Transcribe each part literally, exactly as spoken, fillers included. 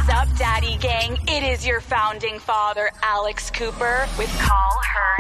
up, Daddy Gang? It is your founding father, Alex Cooper, with Call Her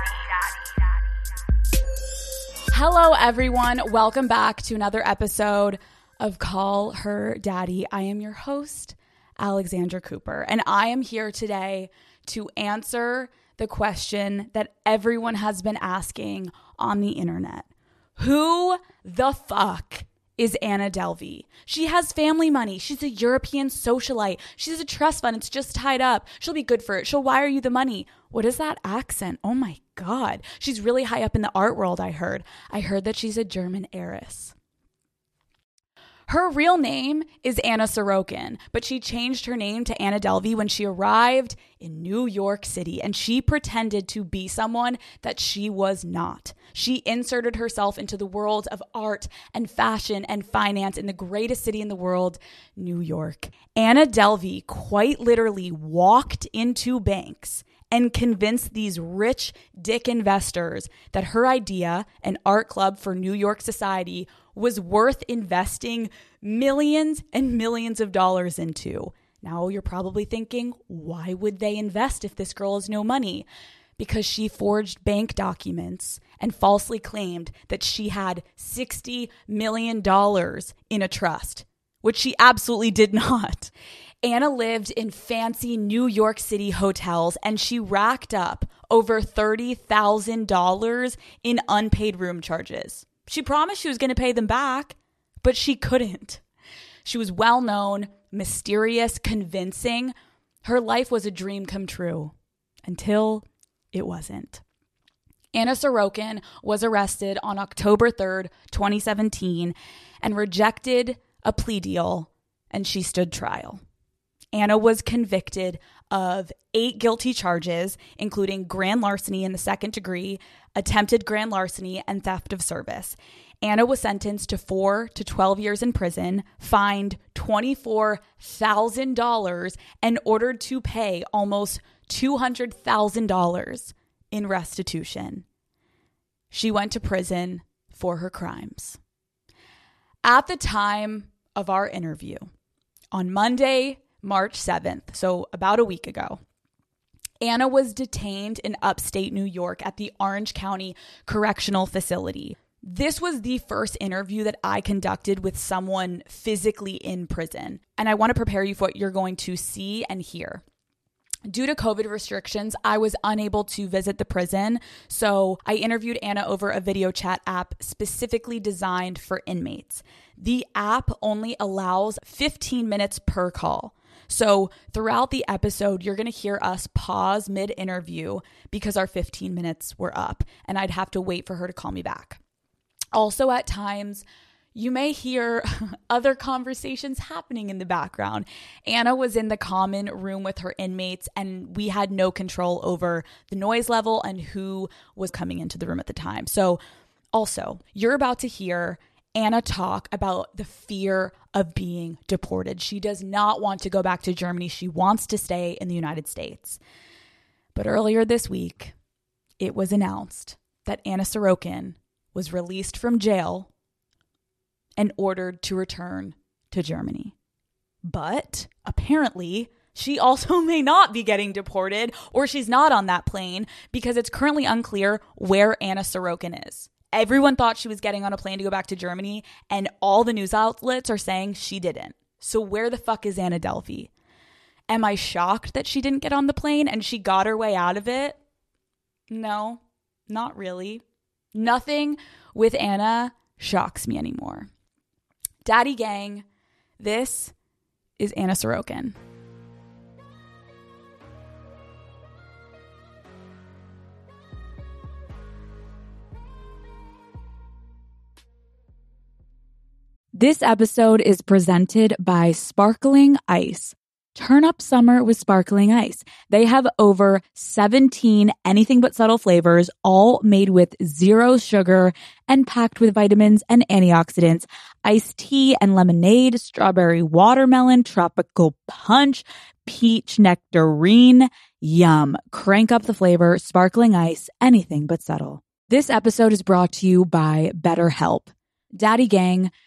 Daddy. Hello, everyone. Welcome back to another episode of Call Her Daddy. I am your host, Alexandra Cooper, and I am here today to answer the question that everyone has been asking on the internet. Who the fuck is Anna Delvey? She has family money. She's a European socialite. She has a trust fund. It's just tied up. She'll be good for it. She'll wire you the money. What is that accent? Oh my God. She's really high up in the art world, I heard. I heard that she's a German heiress. Her real name is Anna Sorokin, but she changed her name to Anna Delvey when she arrived in New York City, and she pretended to be someone that she was not. She inserted herself into the world of art and fashion and finance in the greatest city in the world, New York. Anna Delvey quite literally walked into banks and convinced these rich dick investors that her idea, an art club for New York society, was worth investing millions and millions of dollars into. Now you're probably thinking, why would they invest if this girl has no money? Because she forged bank documents and falsely claimed that she had sixty million dollars in a trust, which she absolutely did not. Anna lived in fancy New York City hotels, and she racked up over thirty thousand dollars in unpaid room charges. She promised she was going to pay them back, but she couldn't. She was well-known, mysterious, convincing. Her life was a dream come true until it wasn't. Anna Sorokin was arrested on October third, twenty seventeen, and rejected a plea deal, and she stood trial. Anna was convicted of eight guilty charges, including grand larceny in the second degree, attempted grand larceny, and theft of service. Anna was sentenced to four to twelve years in prison, fined twenty-four thousand dollars, and ordered to pay almost two hundred thousand dollars in restitution. She went to prison for her crimes. At the time of our interview, on Monday, March seventh, so about a week ago, Anna was detained in upstate New York at the Orange County Correctional Facility. This was the first interview that I conducted with someone physically in prison, and I want to prepare you for what you're going to see and hear. Due to COVID restrictions, I was unable to visit the prison, so I interviewed Anna over a video chat app specifically designed for inmates. The app only allows fifteen minutes per call. So throughout the episode, you're going to hear us pause mid-interview because our fifteen minutes were up, and I'd have to wait for her to call me back. Also, at times, you may hear other conversations happening in the background. Anna was in the common room with her inmates, and we had no control over the noise level and who was coming into the room at the time. So also, you're about to hear Anna talk about the fear of being deported. She does not want to go back to Germany. She wants to stay in the United States. But earlier this week, it was announced that Anna Sorokin was released from jail and ordered to return to Germany. But apparently, she also may not be getting deported, or she's not on that plane, because it's currently unclear where Anna Sorokin is. Everyone thought she was getting on a plane to go back to Germany, and all the news outlets are saying she didn't. So where the fuck is Anna Delvey? Am I shocked that she didn't get on the plane and she got her way out of it? No, not really. Nothing with Anna shocks me anymore. Daddy Gang, this is Anna Sorokin. This episode is presented by Sparkling Ice. Turn up summer with Sparkling Ice. They have over seventeen anything but subtle flavors, all made with zero sugar and packed with vitamins and antioxidants. Iced tea and lemonade, strawberry watermelon, tropical punch, peach nectarine. Yum. Crank up the flavor. Sparkling Ice, anything but subtle. This episode is brought to you by BetterHelp. Daddy Gang,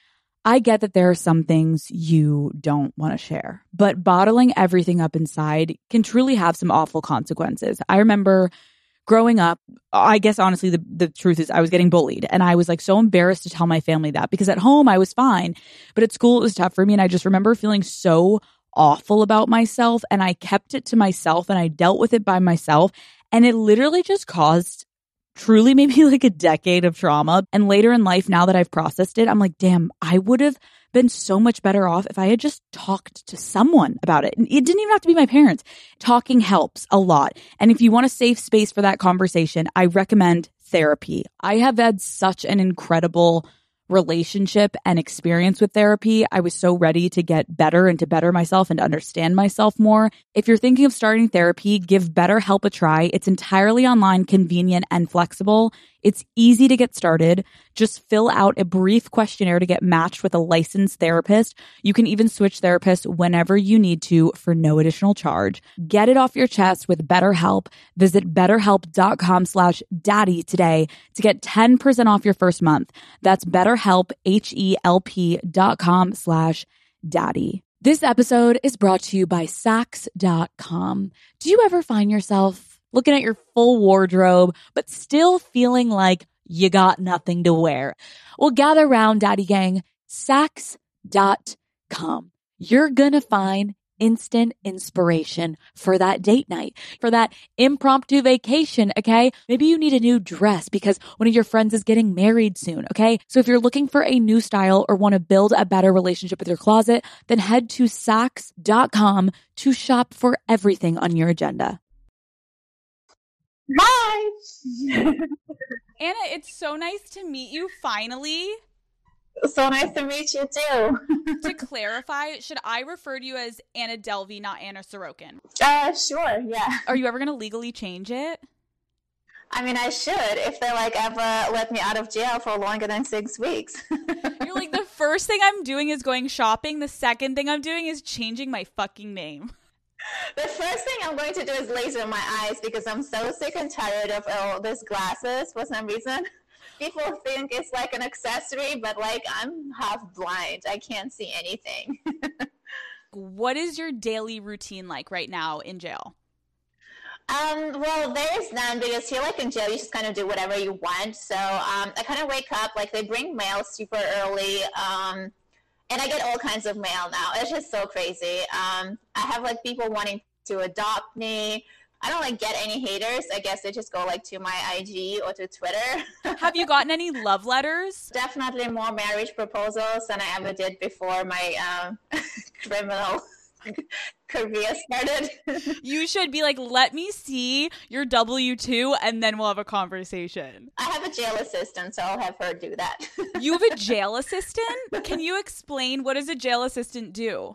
I get that there are some things you don't want to share, but bottling everything up inside can truly have some awful consequences. I remember growing up, I guess honestly, the, the truth is I was getting bullied, and I was like so embarrassed to tell my family that, because at home I was fine, but at school it was tough for me. And I just remember feeling so awful about myself, and I kept it to myself and I dealt with it by myself. And it literally just caused truly maybe like a decade of trauma. And later in life, now that I've processed it, I'm like, damn, I would have been so much better off if I had just talked to someone about it. And it didn't even have to be my parents. Talking helps a lot. And if you want a safe space for that conversation, I recommend therapy. I have had such an incredible relationship and experience with therapy. I was so ready to get better and to better myself and to understand myself more. If you're thinking of starting therapy, give BetterHelp a try. It's entirely online, convenient, and flexible. It's easy to get started. Just fill out a brief questionnaire to get matched with a licensed therapist. You can even switch therapists whenever you need to for no additional charge. Get it off your chest with BetterHelp. Visit betterhelp.com slash daddy today to get ten percent off your first month. That's BetterHelp, H-E-L-P dot com slash daddy. This episode is brought to you by Saks dot com. Do you ever find yourself looking at your full wardrobe, but still feeling like you got nothing to wear? Well, gather round, Daddy Gang. Saks dot com. You're going to find instant inspiration for that date night, for that impromptu vacation, okay? Maybe you need a new dress because one of your friends is getting married soon, okay? So if you're looking for a new style or want to build a better relationship with your closet, then head to Saks dot com to shop for everything on your agenda. Hi! Anna, it's so nice to meet you finally. So nice to meet you too. To clarify, should I refer to you as Anna Delvey, not Anna Sorokin? Uh, sure, yeah. Are you ever going to legally change it? I mean, I should, if they, like, ever let me out of jail for longer than six weeks. You're like, the first thing I'm doing is going shopping. The second thing I'm doing is changing my fucking name. The first thing I'm going to do is laser my eyes because I'm so sick and tired of all these glasses for some reason. People think it's like an accessory, but like I'm half blind. I can't see anything. What is your daily routine like right now in jail? Um, well, there's none because here, like in jail, you just kind of do whatever you want. So um, I kind of wake up, like they bring mail super early. Um, And I get all kinds of mail now. It's just so crazy. Um, I have like people wanting to adopt me. I don't like get any haters. I guess they just go like to my I G or to Twitter. Have you gotten any love letters? Definitely more marriage proposals than I ever did before my um, criminal career started. You should be like, let me see your W two and then we'll have a conversation. I have a jail assistant, so I'll have her do that. You have a jail assistant? Can you explain, what does a jail assistant do?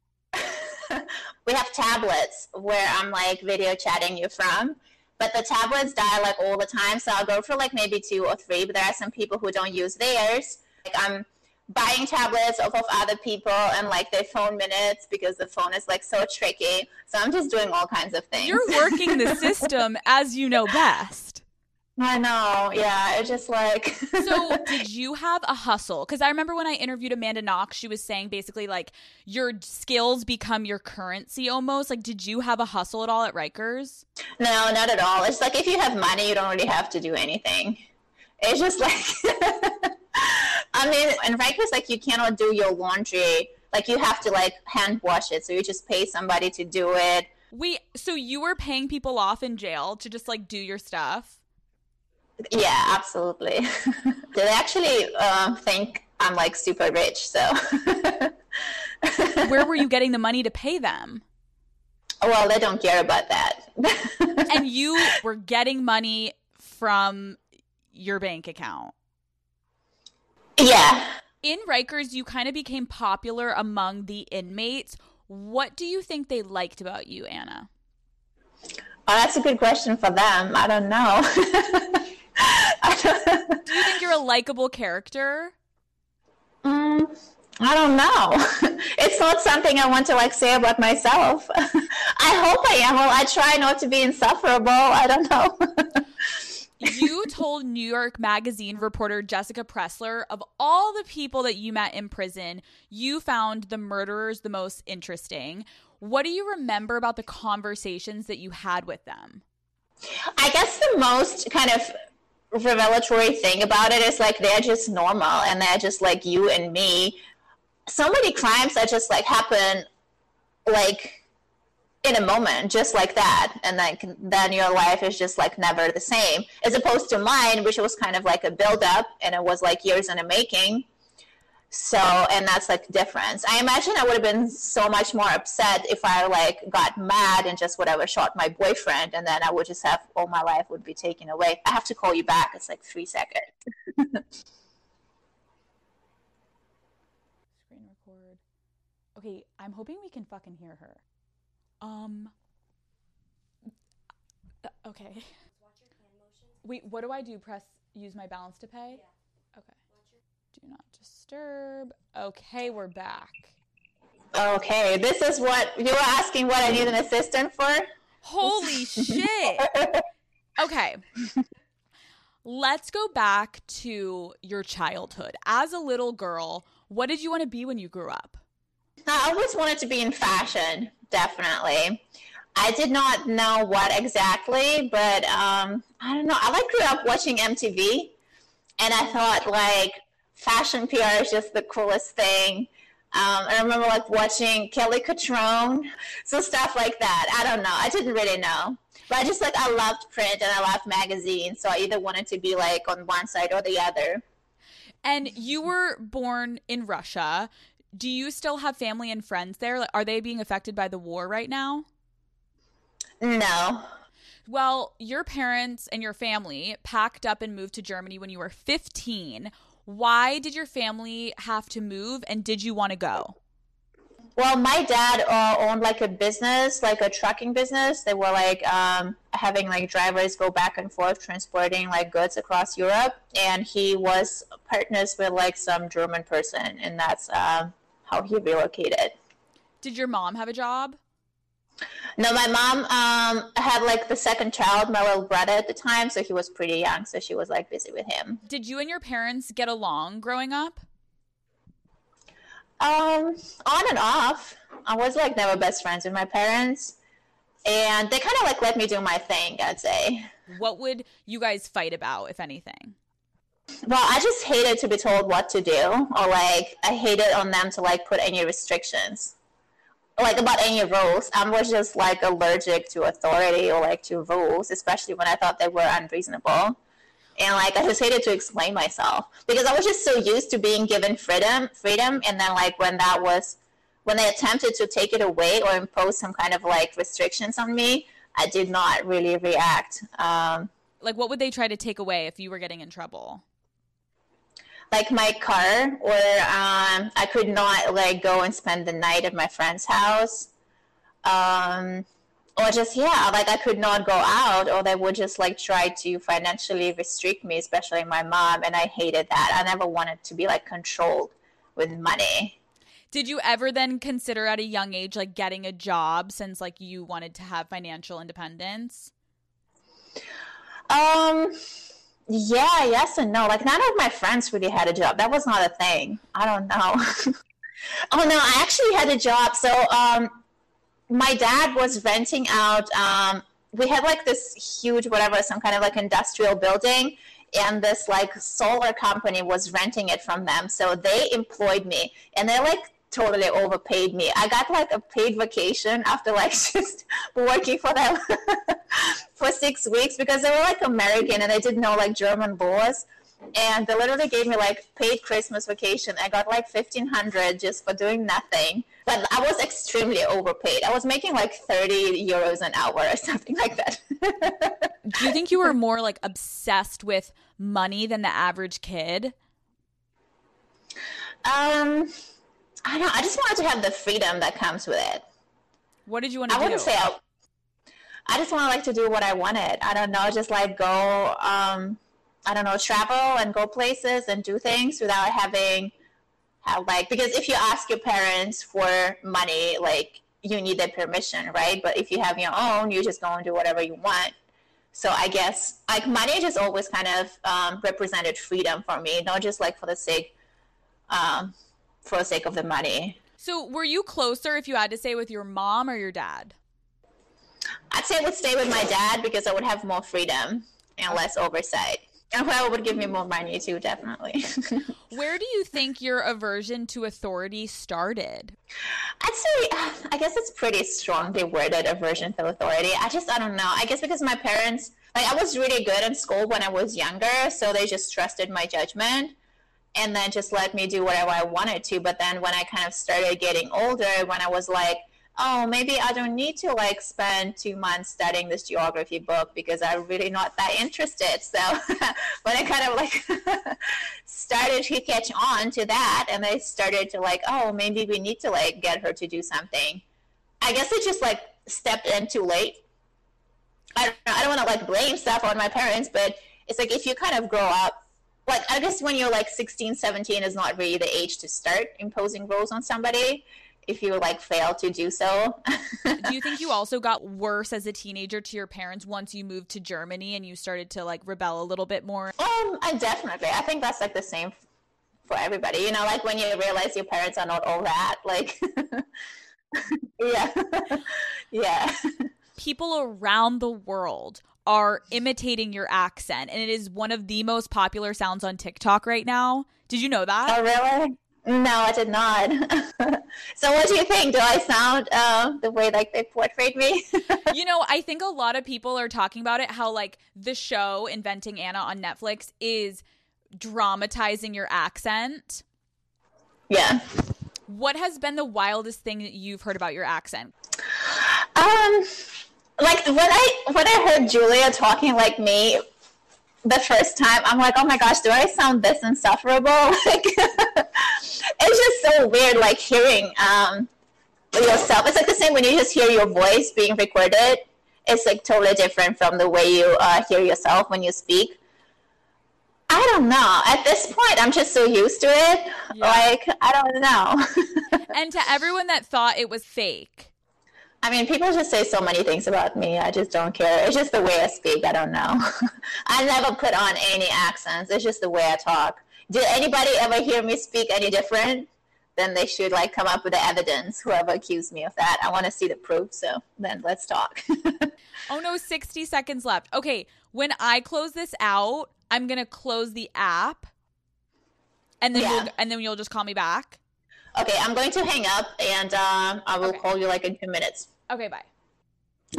We have tablets where I'm like video chatting you from, but the tablets die like all the time. So I'll go for like maybe two or three, but there are some people who don't use theirs. Like I'm buying tablets off of other people and like their phone minutes because the phone is like so tricky. So I'm just doing all kinds of things. You're working the system as you know best. I know. Yeah. It's just like. So did you have a hustle? Because I remember when I interviewed Amanda Knox, she was saying basically like your skills become your currency almost. Like, did you have a hustle at all at Rikers? No, not at all. It's like if you have money, you don't really have to do anything. It's just like. I mean, in Rikers, like you cannot do your laundry. Like you have to like hand wash it. So you just pay somebody to do it. Wait, so you were paying people off in jail to just like do your stuff? Yeah, absolutely. They actually uh, think I'm like super rich, so. Where were you getting the money to pay them? Well, they don't care about that. And you were getting money from your bank account? Yeah. In Rikers, you kind of became popular among the inmates. What do you think they liked about you, Anna? Oh, that's a good question for them. I don't know. I don't... Do you think you're a likable character? Mm, I don't know. It's not something I want to like say about myself. I hope I am. Well, I try not to be insufferable. I don't know. You told New York Magazine reporter Jessica Pressler, of all the people that you met in prison, you found the murderers the most interesting. What do you remember about the conversations that you had with them? I guess the most kind of revelatory thing about it is like they're just normal and they're just like you and me. So many crimes that just like happen like in a moment, just like that, and then then your life is just like never the same, as opposed to mine, which was kind of like a build up and it was like years in the making. So, and that's like the difference. I imagine I would have been so much more upset if I like got mad and just whatever shot my boyfriend, and then I would just have all my life would be taken away. I have to call you back. It's like three seconds. Screen record. Okay, I'm hoping we can fucking hear her. Um. Okay. Wait, what do I do? Press use my balance to pay? Yeah. Okay. Do not disturb. Okay, we're back. Okay, this is what you were asking, what I need an assistant for? Holy shit. Okay. Let's go back to your childhood. As a little girl, what did you want to be when you grew up? I always wanted to be in fashion, definitely. I did not know what exactly, but um, I don't know. I like grew up watching M T V, and I thought like fashion P R is just the coolest thing. Um, I remember like watching Kelly Cutrone, so stuff like that. I don't know. I didn't really know. But I just like, I loved print and I loved magazines. So I either wanted to be like on one side or the other. And you were born in Russia. Do you still have family and friends there? Like, are they being affected by the war right now? No. Well, your parents and your family packed up and moved to Germany when you were fifteen. Why did your family have to move, and did you want to go? Well, my dad uh, owned like a business, like a trucking business. They were like um, having like drivers go back and forth transporting like goods across Europe, and he was partners with like some German person, and that's um, how he relocated. Did your mom have a job? No, my mom um, had like the second child, my little brother at the time, so he was pretty young, so she was like busy with him. Did you and your parents get along growing up? Um, on and off. I was like never best friends with my parents, and they kind of like let me do my thing, I'd say. What would you guys fight about, if anything? Well, I just hated to be told what to do, or like I hated on them to like put any restrictions. Like about any rules. I was just like allergic to authority or like to rules, especially when I thought they were unreasonable. And like I just hated to explain myself because I was just so used to being given freedom, freedom, and then like when that was, when they attempted to take it away or impose some kind of like restrictions on me, I did not really react. Um, like what would they try to take away if you were getting in trouble? Like my car, or um, I could not like go and spend the night at my friend's house, um, or just yeah, like I could not go out, or they would just like try to financially restrict me, especially my mom, and I hated that. I never wanted to be like controlled with money. Did you ever then consider at a young age like getting a job since like you wanted to have financial independence? Um. Yeah, yes and no. Like, none of my friends really had a job. That was not a thing. I don't know. Oh, no, I actually had a job. So, um, my dad was renting out, um, we had, like, this huge, whatever, some kind of, like, industrial building, and this, like, solar company was renting it from them. So, they employed me, and they, like, totally overpaid me. I got, like, a paid vacation after, like, just working for them for six weeks because they were, like, American and they didn't know, like, German laws. And they literally gave me, like, paid Christmas vacation. I got, like, fifteen hundred dollars just for doing nothing. But I was extremely overpaid. I was making, like, thirty euros an hour or something like that. Do you think you were more, like, obsessed with money than the average kid? Um... I don't. I just wanted to have the freedom that comes with it. What did you want to I do? I wouldn't say I, I just want to like to do what I wanted. I don't know, just like go, um, I don't know, travel and go places and do things without having, have like, because if you ask your parents for money, like you need their permission, right? But if you have your own, you just go and do whatever you want. So I guess like money just always kind of um, represented freedom for me, not just like for the sake, um, for the sake of the money. So were you closer, if you had to say, with your mom or your dad? I'd say I would stay with my dad because I would have more freedom and less oversight. And whoever would give me more money too, definitely. Where do you think your aversion to authority started? I'd say, I guess it's pretty strongly worded, aversion to authority. I just, I don't know. I guess because my parents, like I was really good in school when I was younger, so they just trusted my judgment and then just let me do whatever I wanted to. But then when I kind of started getting older, when I was like, oh, maybe I don't need to like spend two months studying this geography book because I'm really not that interested. So when I kind of like started to catch on to that, and I started to like, oh, maybe we need to like get her to do something. I guess I just like stepped in too late. I don't know, I don't want to like blame stuff on my parents, but it's like if you kind of grow up, like I guess when you're like sixteen, seventeen is not really the age to start imposing rules on somebody. If you like fail to do so. Do you think you also got worse as a teenager to your parents once you moved to Germany and you started to like rebel a little bit more? Um, I definitely. I think that's like the same for everybody. You know, like when you realize your parents are not all that, like, yeah, yeah. People around the world are imitating your accent, and it is one of the most popular sounds on TikTok right now. Did you know that? Oh, really? No, I did not. So what do you think? Do I sound uh, the way like they portrayed me? You know, I think a lot of people are talking about it, how like the show Inventing Anna on Netflix is dramatizing your accent. Yeah. What has been the wildest thing that you've heard about your accent? Um, like when I when I heard Julia talking like me the first time, I'm like, oh my gosh, do I sound this insufferable? Like, it's just so weird, like hearing um, yourself. It's like the same when you just hear your voice being recorded. It's like totally different from the way you uh, hear yourself when you speak. I don't know. At this point, I'm just so used to it. Yeah. Like, I don't know. And to everyone that thought it was fake. I mean, people just say so many things about me. I just don't care. It's just the way I speak. I don't know. I never put on any accents. It's just the way I talk. Did anybody ever hear me speak any different? Then they should like come up with the evidence, whoever accused me of that. I want to see the proof, so then let's talk. Oh no, sixty seconds left. Okay, when I close this out, I'm going to close the app, and then, yeah. we'll, and then you'll just call me back. Okay, I'm going to hang up, and um, I will okay. call you like in two minutes. Okay, bye.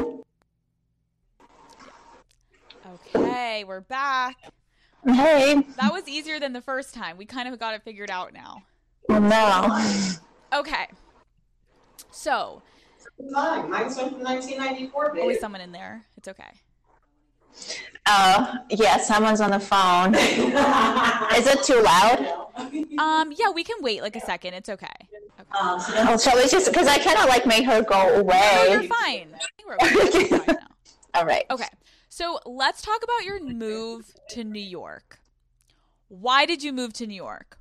Okay, we're back. Hey. That was easier than the first time. We kind of got it figured out now. No. Okay. So. Mine's from nineteen ninety-four, babe. Always someone in there. It's okay. Oh, yeah, someone's on the phone. Is it too loud? Um, yeah, we can wait like a second. It's okay. Okay. Um, oh, shall we just, because I cannot like make her go away. No, you're fine. I think we're okay. We're fine now. All right. Okay. So let's talk about your move to New York. Why did you move to New York?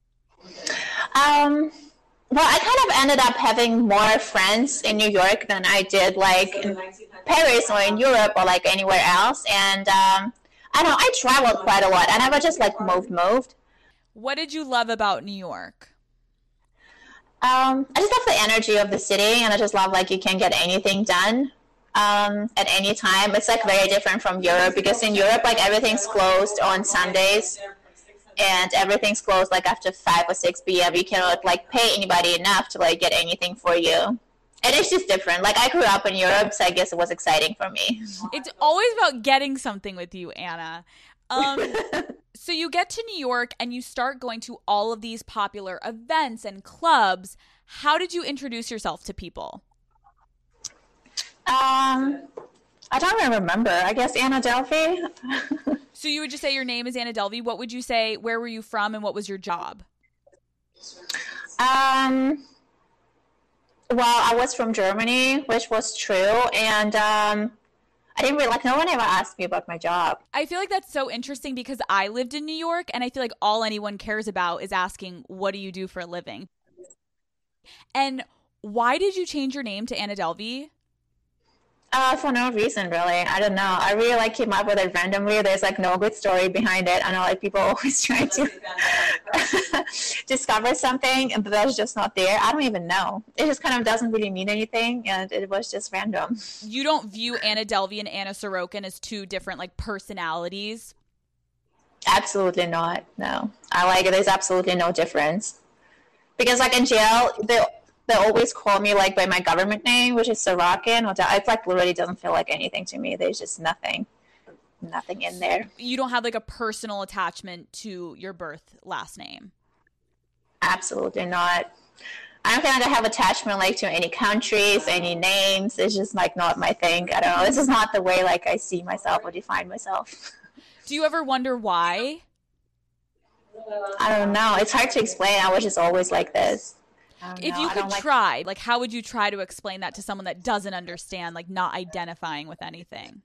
Um, well, I kind of ended up having more friends in New York than I did like in Paris or in Europe or like anywhere else. And um, I don't know, I traveled quite a lot. I never just like moved, moved. What did you love about New York? Um, I just love the energy of the city, and I just love like you can get anything done um, at any time. It's like very different from Europe, because in Europe like everything's closed on Sundays, and everything's closed like after five or six p.m. You cannot like pay anybody enough to like get anything for you. And it's just different. Like I grew up in Europe, so I guess it was exciting for me. It's always about getting something with you, Anna. Um, so you get to New York and you start going to all of these popular events and clubs. How did you introduce yourself to people? Um, I don't really remember. I guess Anna Delvey. So you would just say your name is Anna Delvey. What would you say? Where were you from, and what was your job? Um, well, I was from Germany, which was true, and um, I didn't really like. No one ever asked me about my job. I feel like that's so interesting because I lived in New York, and I feel like all anyone cares about is asking, "What do you do for a living?" And why did you change your name to Anna Delvey? Uh, for no reason, really. I don't know. I really like came up with it randomly. There's like no good story behind it. I know like people always try to discover something, but that's just not there. I don't even know. It just kind of doesn't really mean anything, and it was just random. You don't view Anna Delvey and Anna Sorokin as two different like personalities? Absolutely not. No. I like it. There's absolutely no difference. Because like in jail, they they always call me like by my government name, which is Sorokin. Which I, it like literally doesn't feel like anything to me. There's just nothing, nothing in there. You don't have like a personal attachment to your birth last name? Absolutely not. I don't feel like I have attachment like to any countries, any names. It's just like not my thing. I don't know. This is not the way like I see myself or define myself. Do you ever wonder why? I don't know. It's hard to explain. I was just always like this. If know. you could like... try, like how would you try to explain that to someone that doesn't understand, like not identifying with anything?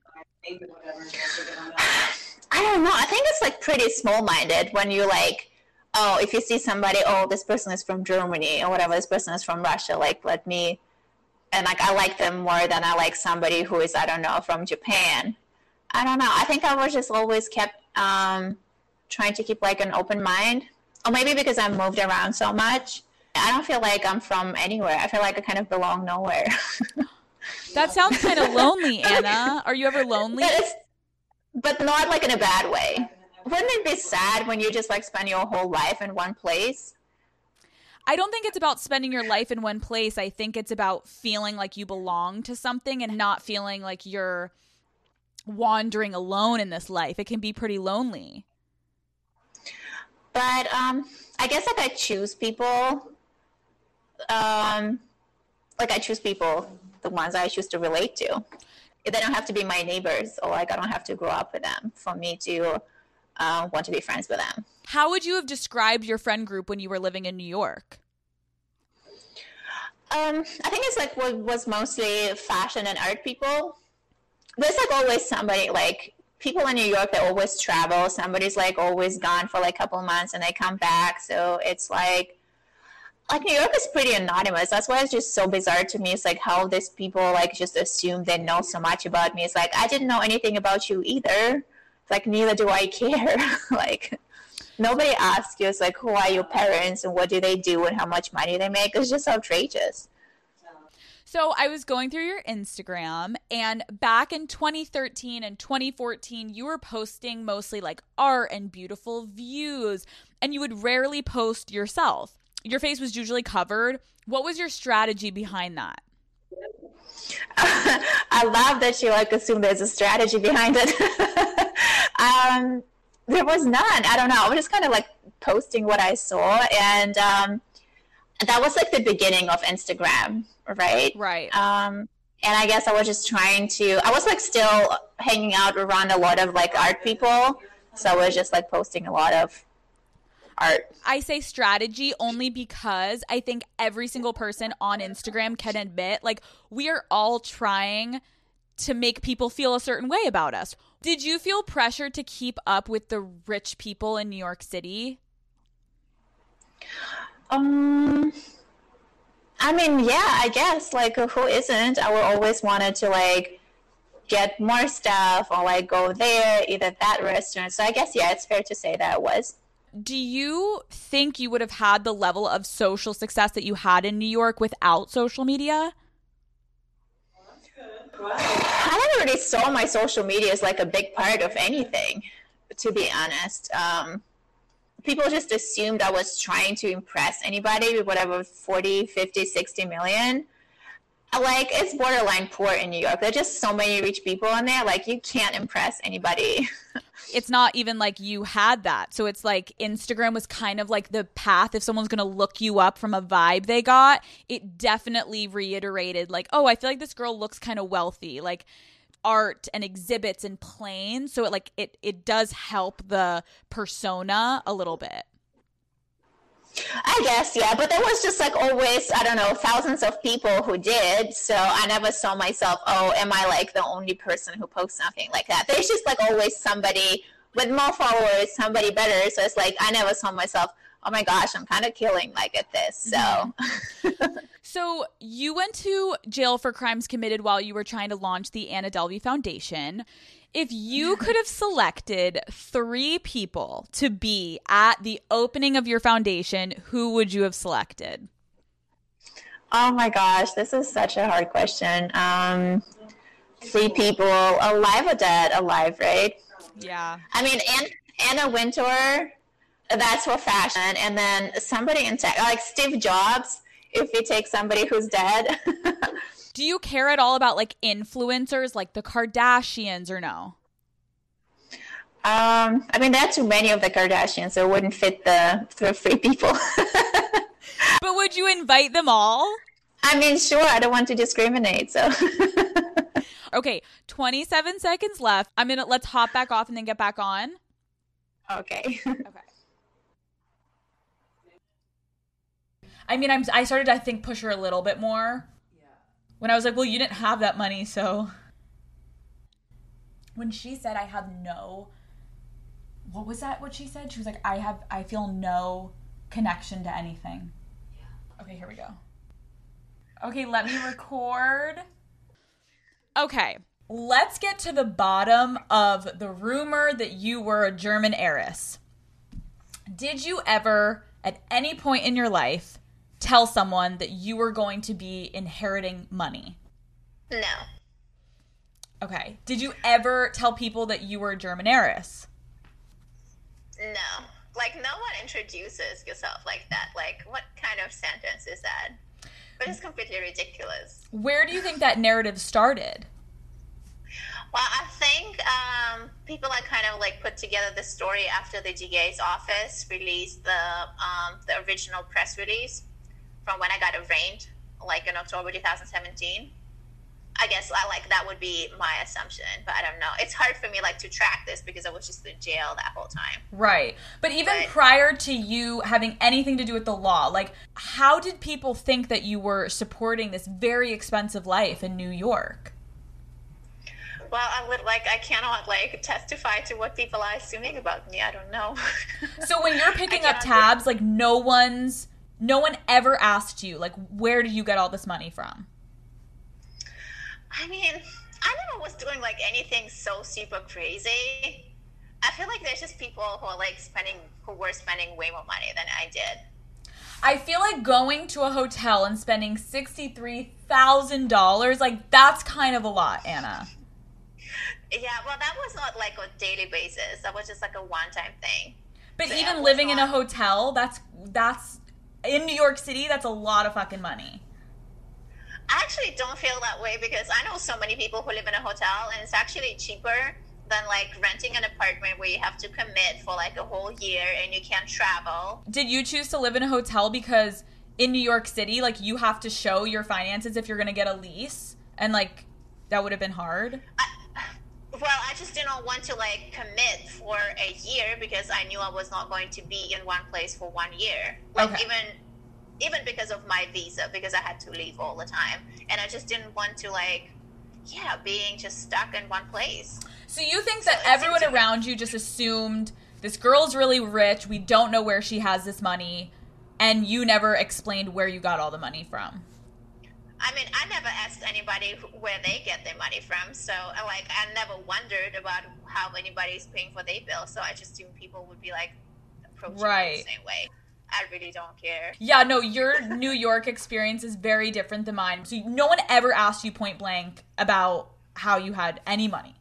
I don't know. I think it's like pretty small-minded when you like, oh, if you see somebody, oh, this person is from Germany or whatever, this person is from Russia, like let me, and like I like them more than I like somebody who is, I don't know, from Japan. I don't know. I think I was just always kept um, trying to keep like an open mind, or maybe because I moved around so much. I don't feel like I'm from anywhere. I feel like I kind of belong nowhere. That sounds kind of lonely, Anna. Are you ever lonely? But, but not like in a bad way. Wouldn't it be sad when you just like spend your whole life in one place? I don't think it's about spending your life in one place. I think it's about feeling like you belong to something and not feeling like you're wandering alone in this life. It can be pretty lonely. But um, I guess like I choose people. Um, like I choose people, the ones I choose to relate to. They don't have to be my neighbors, or like I don't have to grow up with them for me to uh, want to be friends with them. How would you have described your friend group when you were living in New York? Um, I think it's like what was mostly fashion and art people. There's like always somebody, like people in New York that always travel. Somebody's like always gone for like a couple months and they come back. So it's like, like New York is pretty anonymous. That's why it's just so bizarre to me. It's like how these people like just assume they know so much about me. It's like, I didn't know anything about you either. It's like, neither do I care. Like nobody asks you. It's like, who are your parents and what do they do and how much money they make? It's just outrageous. So I was going through your Instagram, and back in twenty thirteen and twenty fourteen, you were posting mostly like art and beautiful views, and you would rarely post yourself. Your face was usually covered. What was your strategy behind that? I love that you like assume there's a strategy behind it. um, there was none. I don't know. I was just kind of like posting what I saw, and um, that was like the beginning of Instagram, right? Right. Um, and I guess I was just trying to. I was like still hanging out around a lot of like art people, so I was just like posting a lot of art. I say strategy only because I think every single person on Instagram can admit, like, we are all trying to make people feel a certain way about us. Did you feel pressure to keep up with the rich people in New York City? Um, I mean, yeah, I guess, like, who isn't? I would always wanted to, like, get more stuff or, like, go there, eat at that restaurant. So I guess, yeah, it's fair to say that it was. Do you think you would have had the level of social success that you had in New York without social media? I never really saw my social media as like a big part of anything, to be honest. Um, people just assumed I was trying to impress anybody with whatever forty, fifty, sixty million. Like, it's borderline poor in New York. There are just so many rich people in there. Like, you can't impress anybody. It's not even like you had that. So it's like Instagram was kind of like the path. If someone's going to look you up from a vibe they got, it definitely reiterated like, oh, I feel like this girl looks kind of wealthy, like art and exhibits and plain. So it like it, it does help the persona a little bit. I guess, yeah, but there was just like always, I don't know, thousands of people who did, so I never saw myself, oh, am I like the only person who posts something like that? There's just like always somebody with more followers, somebody better, so it's like I never saw myself, oh my gosh, I'm kind of killing like at this, so. So you went to jail for crimes committed while you were trying to launch the Anna Delvey Foundation. If you could have selected three people to be at the opening of your foundation, who would you have selected? Oh my gosh, this is such a hard question. Um, three people, alive or dead? Alive, right? Yeah. I mean, Anna, Anna Wintour, that's for fashion. And then somebody in tech, like Steve Jobs, if you take somebody who's dead. Do you care at all about like influencers like the Kardashians or no? Um, I mean, there are too many of the Kardashians, so it wouldn't fit the, the three people. But would you invite them all? I mean, sure. I don't want to discriminate, so. Okay, twenty-seven seconds left. I'm gonna let's hop back off and then get back on. Okay. Okay. I mean, I'm. I started to I think push her a little bit more. Yeah. When I was like, "Well, you didn't have that money, so." When she said, "I have no," what was that? What she said? She was like, "I have. I feel no connection to anything." Yeah. Okay, here we go. Okay, let me record. Okay, let's get to the bottom of the rumor that you were a German heiress. Did you ever, at any point in your life, tell someone that you were going to be inheriting money? No. Okay. Did you ever tell people that you were a German heiress? No. Like, no one introduces yourself like that. Like, what kind of sentence is that? But it's completely ridiculous. Where do you think that narrative started? Well, I think um, people are kind of like put together the story after the D A's office released the um, the original press release from when I got arraigned, like in October twenty seventeen. I guess I like that would be my assumption, but I don't know. It's hard for me like to track this because I was just in jail that whole time. Right. But even but, prior to you having anything to do with the law, like how did people think that you were supporting this very expensive life in New York? Well, I would like I cannot like testify to what people are assuming about me. I don't know. So when you're picking up tabs, like no one's no one ever asked you like where did you get all this money from? I mean, I never was doing like anything so super crazy. I feel like there's just people who are like spending, who were spending way more money than I did. I feel like going to a hotel and spending sixty-three thousand dollars, like that's kind of a lot, Anna. Yeah, well, that was not like a daily basis. That was just like a one-time thing. But so even living in a hotel, that's that's in New York City, that's a lot of fucking money. I actually don't feel that way because I know so many people who live in a hotel and it's actually cheaper than like renting an apartment where you have to commit for like a whole year and you can't travel. Did you choose to live in a hotel because in New York City, like you have to show your finances if you're going to get a lease and like that would have been hard? I, well, I just didn't want to like commit for a year because I knew I was not going to be in one place for one year. Like okay. even even because of my visa, because I had to leave all the time. And I just didn't want to like, yeah, being just stuck in one place. So you think that so everyone around you just assumed this girl's really rich, we don't know where she has this money, and you never explained where you got all the money from? I mean, I never asked anybody where they get their money from, so like I never wondered about how anybody's paying for their bill, so I just assumed people would be like approaching right. it the same way. I really don't care. Yeah, no, your New York experience is very different than mine. So no one ever asked you point blank about how you had any money.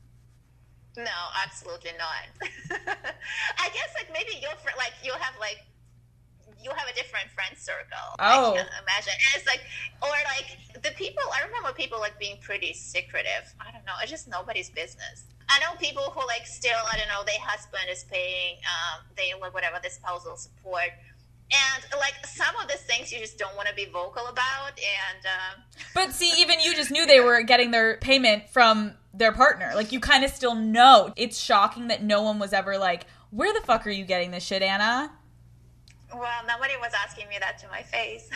No, absolutely not. I guess like maybe your friend, like you'll have like you have a different friend circle. Oh, I can't imagine. And it's like, or like the people. I remember people like being pretty secretive. I don't know. It's just nobody's business. I know people who like still, I don't know, their husband is paying, um, they like whatever the spousal support, and like some of the things you just don't want to be vocal about. And um, but see, even you just knew they were getting their payment from their partner. Like you kind of still know. It's shocking that no one was ever like, "Where the fuck are you getting this shit, Anna?" Well, nobody was asking me that to my face.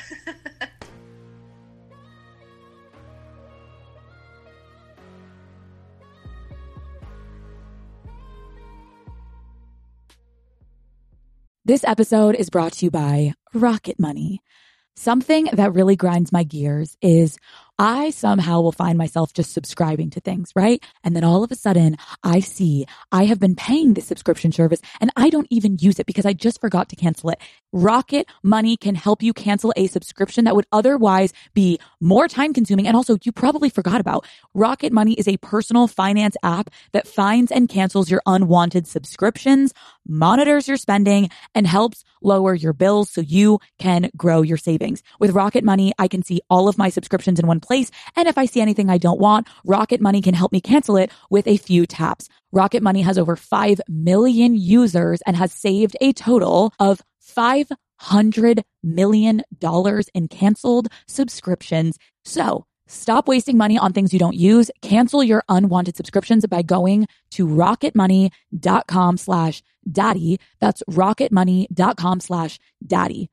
This episode is brought to you by Rocket Money. Something that really grinds my gears is I somehow will find myself just subscribing to things, right? And then all of a sudden I see I have been paying this subscription service and I don't even use it because I just forgot to cancel it. Rocket Money can help you cancel a subscription that would otherwise be more time consuming and also you probably forgot about. Rocket Money is a personal finance app that finds and cancels your unwanted subscriptions, monitors your spending, and helps lower your bills so you can grow your savings. With Rocket Money, I can see all of my subscriptions in one place. And if I see anything I don't want, Rocket Money can help me cancel it with a few taps. Rocket Money has over five million users and has saved a total of five hundred million dollars in canceled subscriptions. So stop wasting money on things you don't use. Cancel your unwanted subscriptions by going to rocketmoney.com slash daddy. That's rocketmoney.com slash daddy.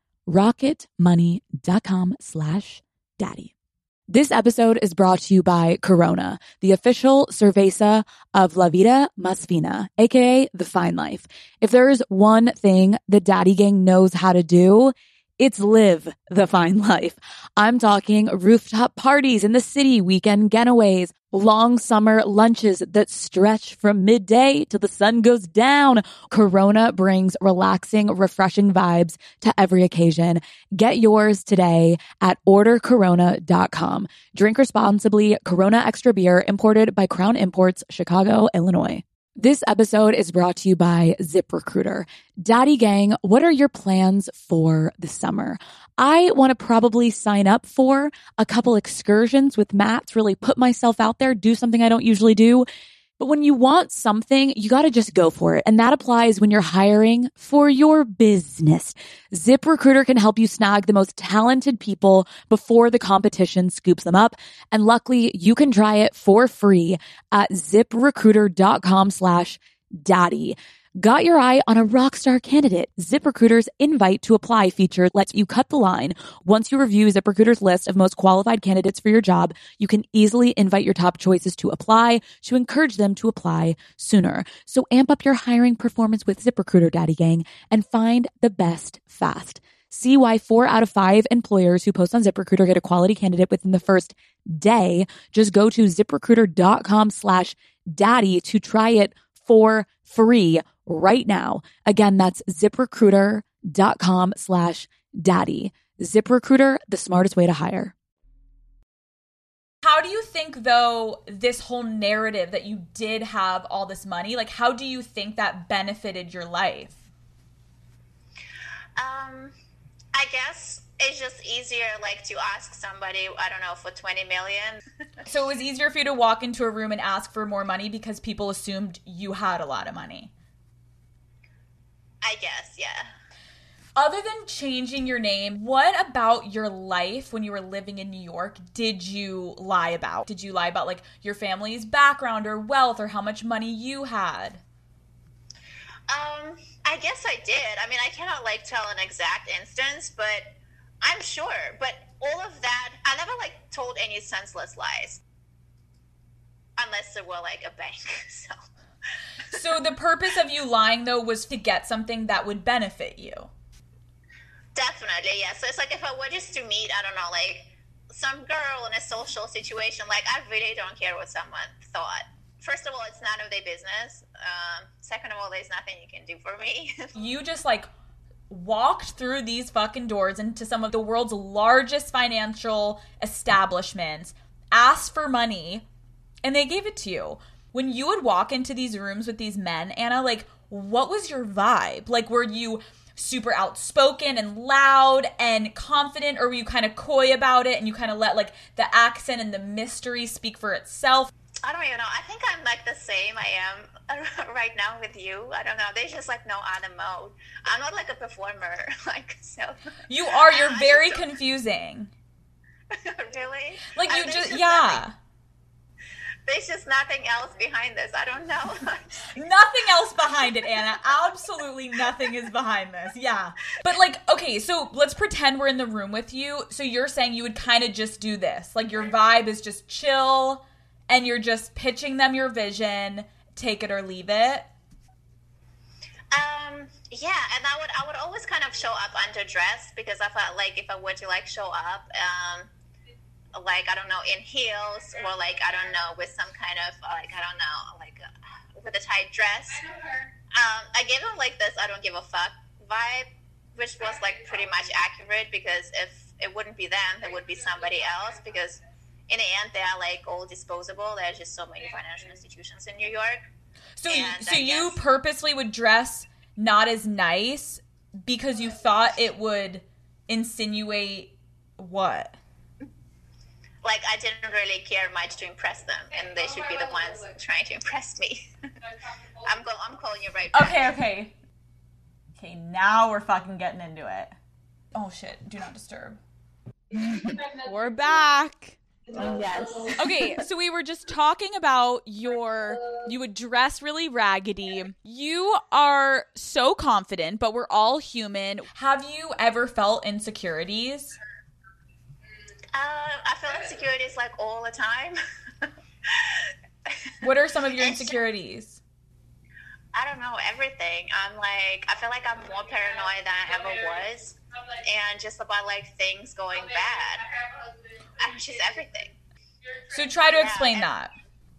rocketmoney.com slash daddy. This episode is brought to you by Corona, the official cerveza of La Vida Más Fina, aka The Fine Life. If there's one thing the Daddy Gang knows how to do, it's live the fine life. I'm talking rooftop parties in the city, weekend getaways, long summer lunches that stretch from midday till the sun goes down. Corona brings relaxing, refreshing vibes to every occasion. Get yours today at order corona dot com. Drink responsibly. Corona Extra Beer, imported by Crown Imports, Chicago, Illinois. This episode is brought to you by ZipRecruiter. Daddy Gang, what are your plans for the summer? I want to probably sign up for a couple excursions with Matt, really put myself out there, do something I don't usually do. But when you want something, you got to just go for it. And that applies when you're hiring for your business. ZipRecruiter can help you snag the most talented people before the competition scoops them up. And luckily, you can try it for free at ziprecruiter.com slash daddy. Got your eye on a rockstar candidate? ZipRecruiter's invite to apply feature lets you cut the line. Once you review ZipRecruiter's list of most qualified candidates for your job, you can easily invite your top choices to apply to encourage them to apply sooner. So amp up your hiring performance with ZipRecruiter, Daddy Gang, and find the best fast. See why four out of five employers who post on ZipRecruiter get a quality candidate within the first day. Just go to ziprecruiter.com slash daddy to try it for free right now. Again, that's ziprecruiter.com slash daddy. ZipRecruiter, the smartest way to hire. How do you think, though, this whole narrative that you did have all this money, like, how do you think that benefited your life? Um, I guess it's just easier, like, to ask somebody, I don't know, for twenty million. So it was easier for you to walk into a room and ask for more money because people assumed you had a lot of money? I guess, yeah. Other than changing your name, what about your life when you were living in New York did you lie about? Did you lie about, like, your family's background or wealth or how much money you had? Um, I guess I did. I mean, I cannot, like, tell an exact instance, but I'm sure. But all of that, I never, like, told any senseless lies. Unless it were, like, a bank, so... So the purpose of you lying, though, was to get something that would benefit you. Definitely, yeah. So it's like if I were just to meet, I don't know, like some girl in a social situation, like I really don't care what someone thought. First of all, it's none of their business. Um, second of all, there's nothing you can do for me. You just like walked through these fucking doors into some of the world's largest financial establishments, asked for money, and they gave it to you. When you would walk into these rooms with these men, Anna, like, what was your vibe? Like, were you super outspoken and loud and confident, or were you kind of coy about it and you kind of let, like, the accent and the mystery speak for itself? I don't even know. I think I'm, like, the same I am right now with you. I don't know. There's just, like, no other mode. I'm not, like, a performer. Like, so. You are. You're very confusing. Really? Like, you just, just yeah. Nothing. There's just nothing else behind this. I don't know. Nothing else behind it, Anna. Absolutely nothing is behind this. Yeah. But, like, okay, so let's pretend we're in the room with you. So you're saying you would kind of just do this. Like, your vibe is just chill, and you're just pitching them your vision, take it or leave it? Um, Yeah, and I would I would always kind of show up underdressed because I felt like if I were to like show up, um, like I don't know, in heels or like I don't know with some kind of like I don't know like uh, with a tight dress, um, I gave them like this I don't give a fuck vibe, which was like pretty much accurate because if it wouldn't be them, it would be somebody else because in the end they are like all disposable. There's just so many financial institutions in New York. So, and so I you guess, purposely would dress not as nice because you thought it would insinuate what? like I didn't really care much to impress them, and they should be the ones trying to impress me. I'm go- I'm calling you right back. Okay, okay. Okay, now we're fucking getting into it. Oh shit, do not disturb. We're back. Yes. Okay, so we were just talking about your, you would dress really raggedy. You are so confident, but we're all human. Have you ever felt insecurities? Uh, I feel insecurities like all the time. What are some of your It's- insecurities? I don't know, everything. I'm like, I feel like I'm more paranoid than I ever was. And just about like things going bad. I'm just everything. So try to Yeah, explain and- that.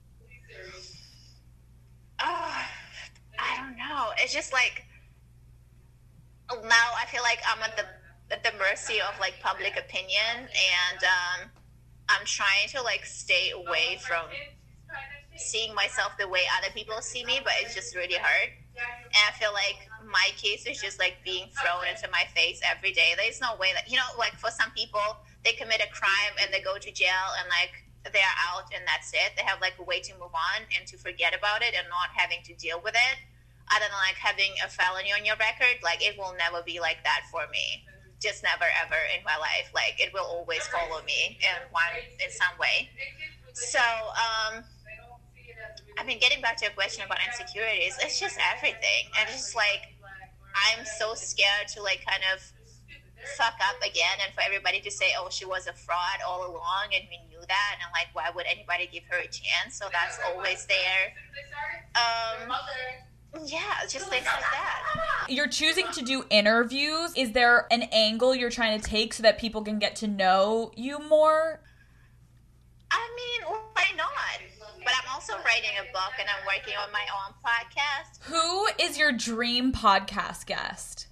Oh, I don't know. It's just like, now I feel like I'm at the at the mercy of like public opinion, and um, I'm trying to like stay away from seeing myself the way other people see me, but it's just really hard. And I feel like my case is just like being thrown into my face every day. There's no way that, you know, like for some people, they commit a crime and they go to jail and like they're out and that's it. They have like a way to move on and to forget about it and not having to deal with it. Other than like having a felony on your record, like it will never be like that for me. Just never ever in my life. Like it will always follow me in one in some way. So, um, I mean, getting back to your question about insecurities, it's just everything. And it's just like, I'm so scared to like kind of fuck up again and for everybody to say, oh, she was a fraud all along and we knew that. And like, why would anybody give her a chance? So that's always there. Um, yeah, just things like that. You're choosing to do interviews. Is there an angle you're trying to take so that people can get to know you more? I mean, why not? But I'm also writing a book and I'm working on my own podcast. Who is your dream podcast guest?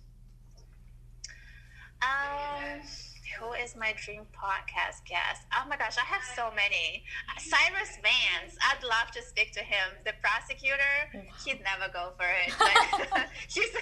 Um, who is my dream podcast guest? Oh my gosh, I have so many. Cyrus Vance. I'd love to speak to him. The prosecutor, he'd never go for it. But he's.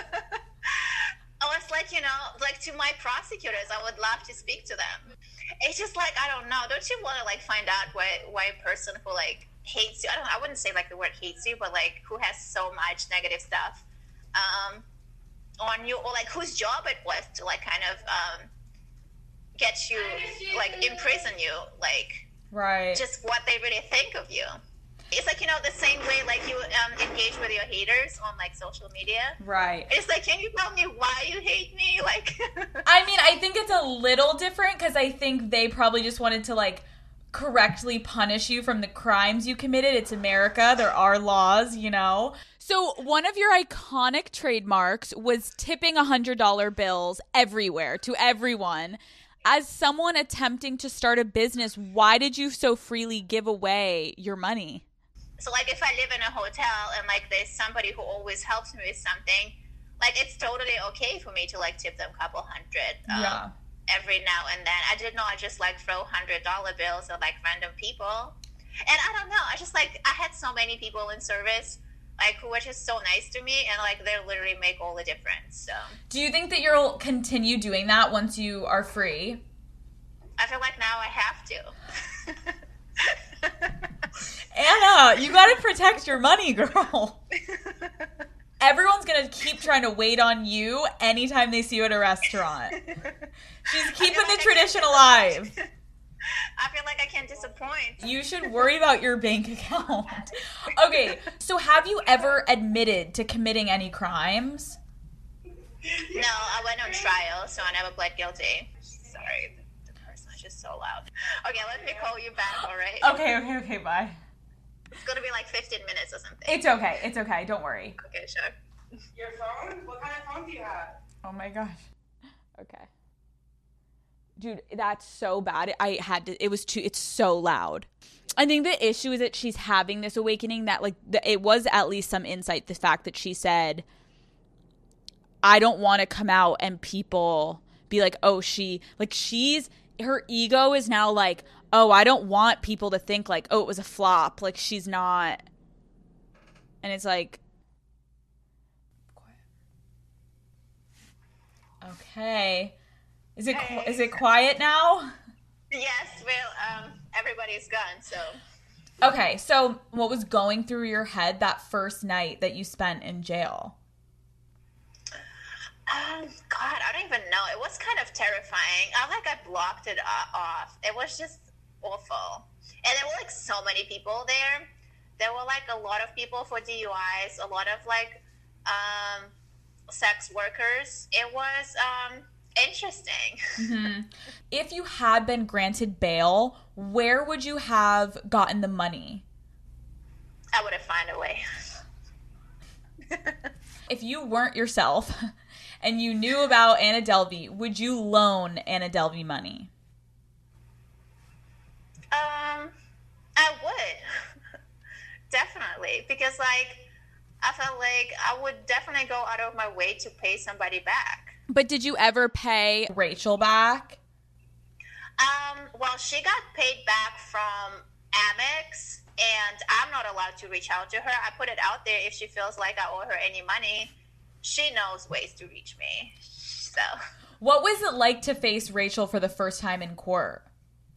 I was like, you know, like to my prosecutors, I would love to speak to them. It's just like, I don't know. Don't you want to like find out why why a person who like hates you? I don't. I wouldn't say like the word hates you, but like who has so much negative stuff um, on you, or like whose job it was to like kind of um, get you, like imprison you, like Right. just what they really think of you. It's like, you know, the same way like you um, engage with your haters on like social media. Right. It's like, can you tell me why you hate me? Like, I mean, I think it's a little different because I think they probably just wanted to like correctly punish you from the crimes you committed. It's America. There are laws, you know. So one of your iconic trademarks was tipping one hundred dollar bills everywhere to everyone. As someone attempting to start a business, why did you so freely give away your money? so like if I live in a hotel and like there's somebody who always helps me with something, like it's totally okay for me to like tip them a couple hundred um, Yeah. every now and then. I did not just like throw hundred dollar bills at like random people. And I don't know, I just like, I had so many people in service like who were just so nice to me, and like they literally make all the difference. So Do you think that you'll continue doing that once you are free? I feel like now I have to. Anna, you gotta protect your money, girl. Everyone's gonna keep trying to wait on you anytime they see you at a restaurant. She's keeping the like I tradition can't alive. I feel like I can't disappoint. You should worry about your bank account. Okay, so have you ever admitted to committing any crimes? No, I went on trial, so I never pled guilty. Sorry, the, the person is just so loud. Okay, let me call you back, all right? Okay, okay, okay, bye. It's gonna be like fifteen minutes or something. It's okay, it's okay, don't worry. Okay, sure. Your phone? What kind of phone do you have? Oh my gosh. Okay. Dude, that's so bad. I had to, it was too, it's so loud. I think the issue is that she's having this awakening that, like, the, it was at least some insight, the fact that she said, I don't want to come out and people be like, oh, she, like, she's, her ego is now like, oh, I don't want people to think, like, oh, it was a flop. Like, she's not. And it's like. Okay. Is it hey. Is it quiet now? Yes, well, um, everybody's gone, so. Okay, so what was going through your head that first night that you spent in jail? Um, God, I don't even know. It was kind of terrifying. I like I blocked it off. It was just awful. And there were like so many people there. There were like a lot of people for D U Is, a lot of like um, sex workers. It was um, interesting. Mm-hmm. If you had been granted bail, where would you have gotten the money? I would have found a way. If you weren't yourself and you knew about Anna Delvey, would you loan Anna Delvey money? Um, I would. Definitely. Because, like, I felt like I would definitely go out of my way to pay somebody back. But did you ever pay Rachel back? Um, well, she got paid back from Amex, and I'm not allowed to reach out to her. I put it out there. If she feels like I owe her any money, she knows ways to reach me. So, what was it like to face Rachel for the first time in court?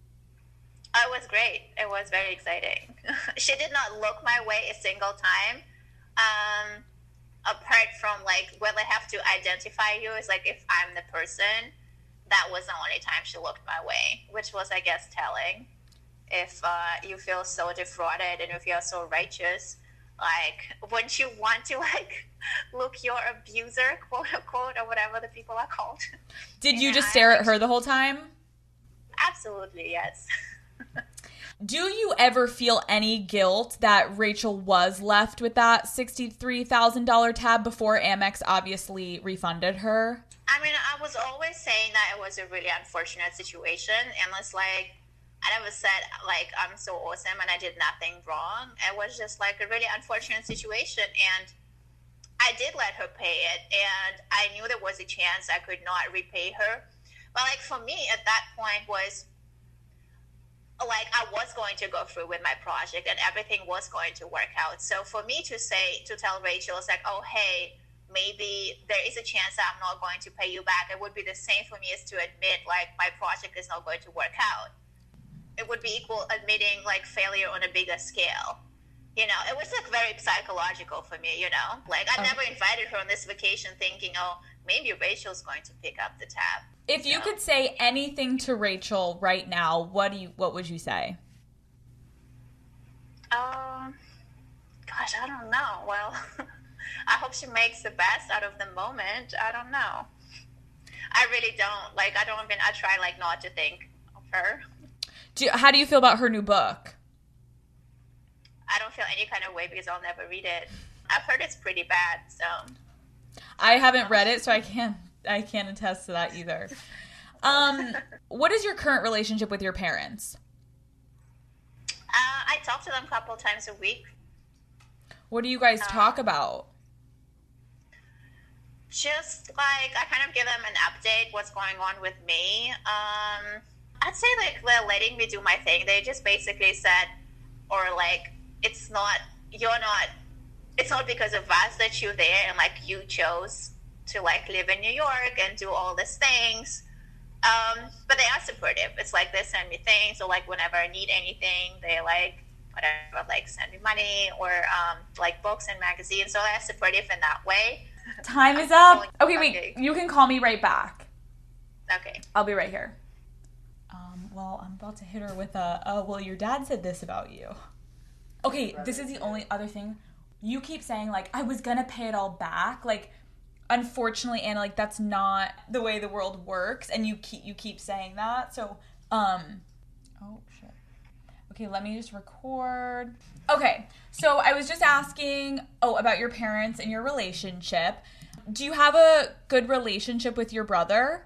It was great. It was very exciting. She did not look my way a single time. Um, apart from, like, where they have to identify you is, like, if I'm the person, that was the only time she looked my way, which was, I guess, telling. If uh, you feel so defrauded and if you're so righteous, like, wouldn't you want to, like, look your abuser, quote unquote, or whatever the people are called? Did you just stare at her the whole time? Absolutely, yes. Do you ever feel any guilt that Rachel was left with that sixty-three thousand dollars tab before Amex obviously refunded her? I mean, I was always saying that it was a really unfortunate situation, and it's like, I never said, like, I'm so awesome and I did nothing wrong. It was just, like, a really unfortunate situation, and I did let her pay it, and I knew there was a chance I could not repay her. But, like, for me at that point was, like, I was going to go through with my project and everything was going to work out. So for me to say, to tell Rachel, it's like, oh, hey, maybe there is a chance that I'm not going to pay you back. It would be the same for me as to admit, like, my project is not going to work out. It would be equal admitting, like, failure on a bigger scale. You know, it was, like, very psychological for me, you know? Like, I okay. never invited her on this vacation thinking, oh, maybe Rachel's going to pick up the tab. If you so. could say anything to Rachel right now, what do you? What would you say? Um, gosh, I don't know. Well, I hope she makes the best out of the moment. I don't know. I really don't. Like, I don't even, I try, like, not to think of her. Do you, how do you feel about her new book? I don't feel any kind of way because I'll never read it. I've heard it's pretty bad, so. I haven't read it, so I can't, I can't attest to that either. Um, what is your current relationship with your parents? Uh, I talk to them a couple times a week. What do you guys um, talk about? Just, like, I kind of give them an update, what's going on with me. Um, I'd say, like, they're letting me do my thing. They just basically said, or, like, it's not, you're not, it's not because of us that you're there and, like, you chose to, like, live in New York and do all these things. Um, but they are supportive. It's like they send me things, or, like, whenever I need anything, they, like, whatever, like, send me money or, um, like, books and magazines. So they're supportive in that way. Time is up. Okay, wait. You can call me right back. Okay. I'll be right here. Um, well, I'm about to hit her with a, oh, well, your dad said this about you. Okay, this is the only other thing. You keep saying, like, I was going to pay it all back. Like, unfortunately, Anna, like, that's not the way the world works. And you keep, you keep saying that. So, um, oh, shit. Okay, let me just record. Okay, so I was just asking, oh, about your parents and your relationship. Do you have a good relationship with your brother?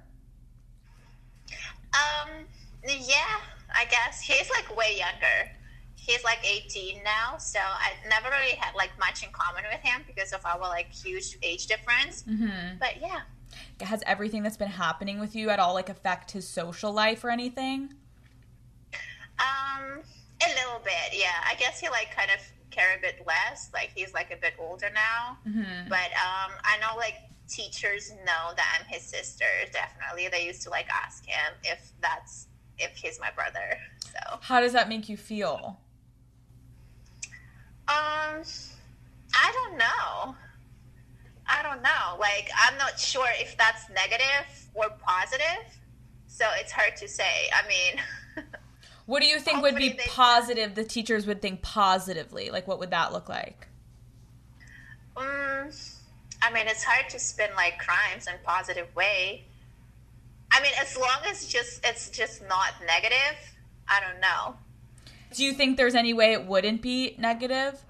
Um, yeah, I guess. He's like way younger. He's like eighteen now, so I never really had like much in common with him because of our like huge age difference. Mm-hmm. But yeah. Has everything that's been happening with you at all like affect his social life or anything? Um, a little bit, yeah. I guess he like kind of care a bit less. Like he's like a bit older now. Mm-hmm. But um, I know like teachers know that I'm his sister. Definitely, they used to like ask him if that's if he's my brother. So how does that make you feel? Um, I don't know. I don't know. Like, I'm not sure if that's negative or positive. So it's hard to say. I mean, what do you think would be they- positive? The teachers would think positively. Like, what would that look like? Um, I mean, it's hard to spin like crimes in a positive way. I mean, as long as just it's just not negative, I don't know. Do you think there's any way it wouldn't be negative?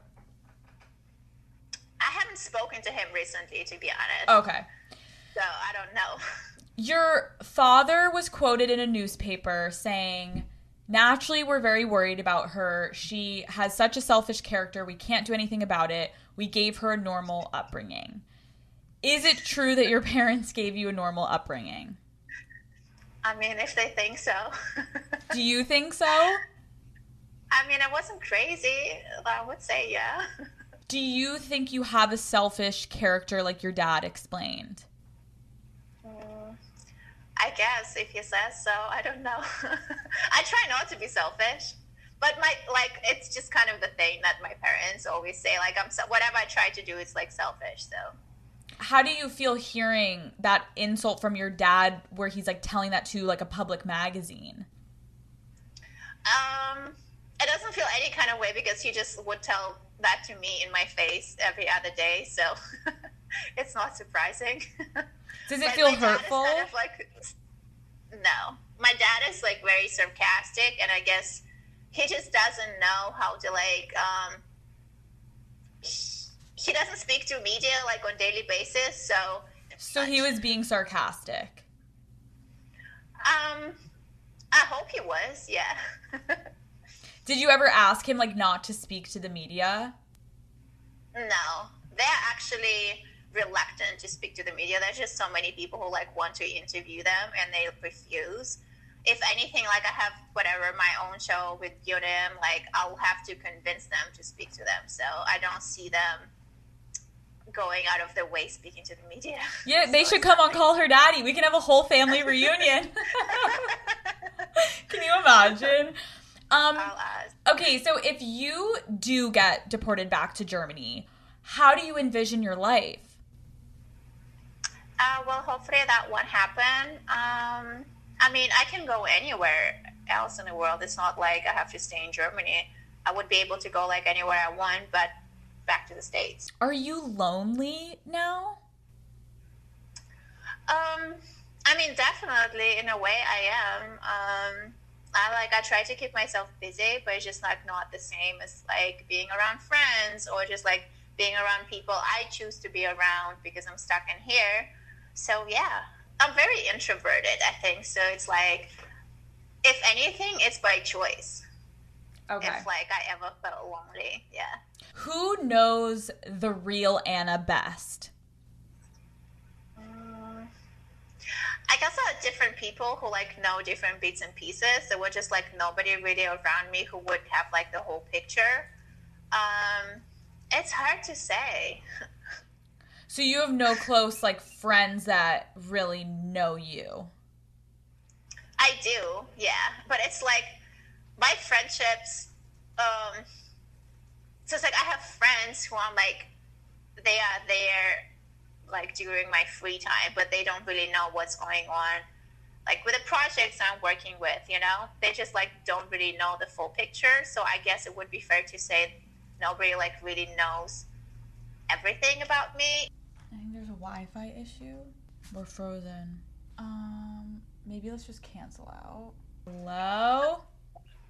I haven't spoken to him recently, to be honest. Okay. So I don't know. Your father was quoted in a newspaper saying, naturally, we're very worried about her. She has such a selfish character. We can't do anything about it. We gave her a normal upbringing. Is it true that your parents gave you a normal upbringing? I mean, if they think so. Do you think so? I mean, I wasn't crazy. I would say yeah. Do you think you have a selfish character like your dad explained? Mm, I guess if he says so. I don't know. I try not to be selfish, but my like it's just kind of the thing that my parents always say. Like I'm so, whatever I try to do is like selfish. So. How do you feel hearing that insult from your dad, where he's like telling that to like a public magazine? Um. It doesn't feel any kind of way because he just would tell that to me in my face every other day, so it's not surprising. Does it but feel my dad hurtful? Is kind of like, no. My dad is like very sarcastic, and I guess he just doesn't know how to like, um, he doesn't speak to media like on daily basis, so. So he was being sarcastic. Um, I hope he was, yeah. Did you ever ask him, like, not to speak to the media? No. They're actually reluctant to speak to the media. There's just so many people who, like, want to interview them, and they refuse. If anything, like, I have, whatever, my own show with Yodim, like, I'll have to convince them to speak to them. So I don't see them going out of their way speaking to the media. Yeah, they so should come on Call Her Daddy. We can have a whole family reunion. Can you imagine? Um, okay, so if you do get deported back to Germany, how do you envision your life? Uh, well, hopefully that won't happen. Um, I mean, I can go anywhere else in the world. It's not like I have to stay in Germany. I would be able to go like anywhere I want, but back to the States. Are you lonely now? Um, I mean, definitely, in a way, I am. Um, I like I try to keep myself busy, but it's just like not the same as like being around friends or just like being around people I choose to be around because I'm stuck in here. So yeah, I'm very introverted, I think. So it's like, if anything, it's by choice. Okay. If like I ever felt lonely, yeah. Who knows the real Anna best? I guess there are different people who like know different bits and pieces. There were just like nobody really around me who would have like the whole picture. Um, it's hard to say. So you have no close like friends that really know you? I do, yeah. But it's like my friendships. Um, so it's like I have friends who I'm like, they are there like during my free time, but they don't really know what's going on. Like with the projects I'm working with, you know, they just like don't really know the full picture. So I guess it would be fair to say nobody like really knows everything about me. I think there's a Wi-Fi issue. We're frozen. Um, maybe let's just cancel out. Hello? Hi.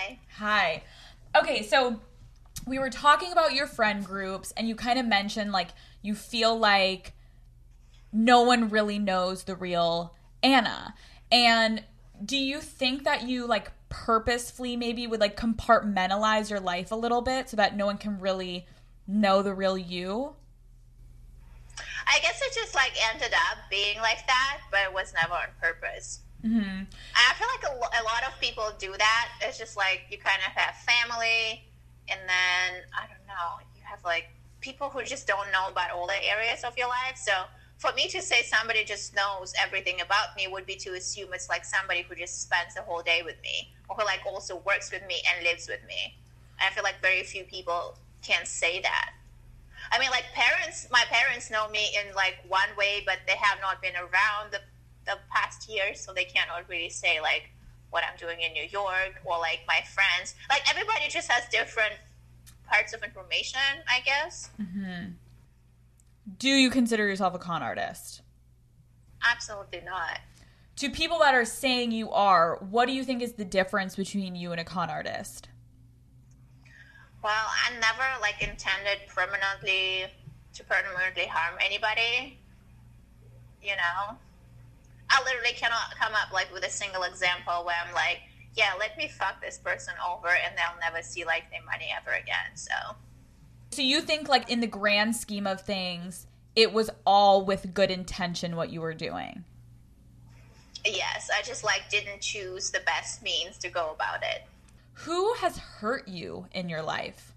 Hi. Hi. Okay, so we were talking about your friend groups, and you kind of mentioned, like, you feel like no one really knows the real Anna. And do you think that you, like, purposefully maybe would, like, compartmentalize your life a little bit so that no one can really know the real you? I guess it just, like, ended up being like that, but it was never on purpose. Mm-hmm. I feel like a, lo- a lot of people do that. It's just, like, you kind of have family, and then, I don't know, you have, like, people who just don't know about all the areas of your life. So for me to say somebody just knows everything about me would be to assume it's, like, somebody who just spends the whole day with me, or who, like, also works with me and lives with me. And I feel like very few people can say that. I mean, like, parents, my parents know me in, like, one way, but they have not been around the, the past years, so they cannot really say, like, what I'm doing in New York, or, like, my friends. Like, everybody just has different parts of information, I guess. Mm-hmm. Do you consider yourself a con artist? Absolutely not. To people that are saying you are, what do you think is the difference between you and a con artist? Well, I never, like, intended permanently to permanently harm anybody, you know? I literally cannot come up, like, with a single example where I'm like, yeah, let me fuck this person over and they'll never see, like, their money ever again, so. So you think, like, in the grand scheme of things, it was all with good intention what you were doing? Yes, I just, like, didn't choose the best means to go about it. Who has hurt you in your life?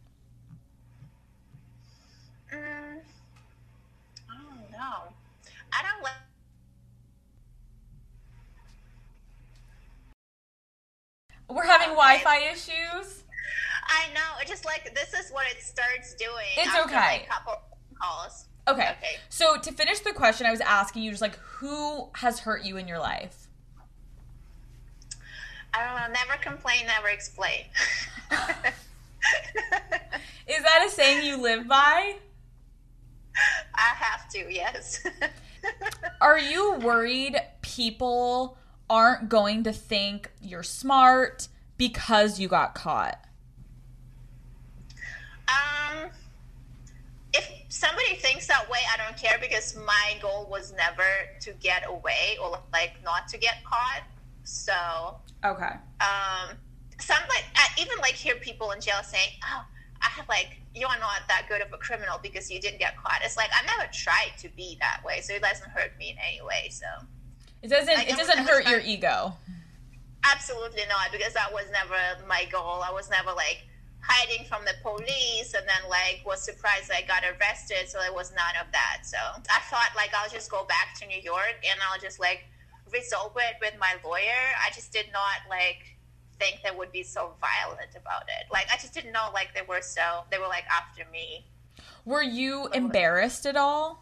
Mm, I don't know. I don't like... We're having Okay. Wi-Fi issues. I know. It just, like, this is what it starts doing. It's after, okay. Like, couple calls. Okay. Okay. So to finish the question, I was asking you just, like, who has hurt you in your life? I don't know. Never complain, never explain. Is that a saying you live by? I have to, yes. Are you worried people aren't going to think you're smart because you got caught? Um, if somebody thinks that way, I don't care, because my goal was never to get away or, like, not to get caught. So, Okay. um, some, like, I even, like, hear people in jail saying, oh, I have, like, you're not that good of a criminal because you didn't get caught. It's like, I never tried to be that way, so it doesn't hurt me in any way, so. It doesn't I it don't doesn't hurt your understand. ego. Absolutely not, because that was never my goal. I was never, like, hiding from the police and then, like, was surprised I got arrested, so there was none of that. So I thought, like, I'll just go back to New York and I'll just, like, resolve it with my lawyer. I just did not, like, think they would be so violent about it. Like, I just didn't know, like, they were so, they were, like, after me. Were you embarrassed at all?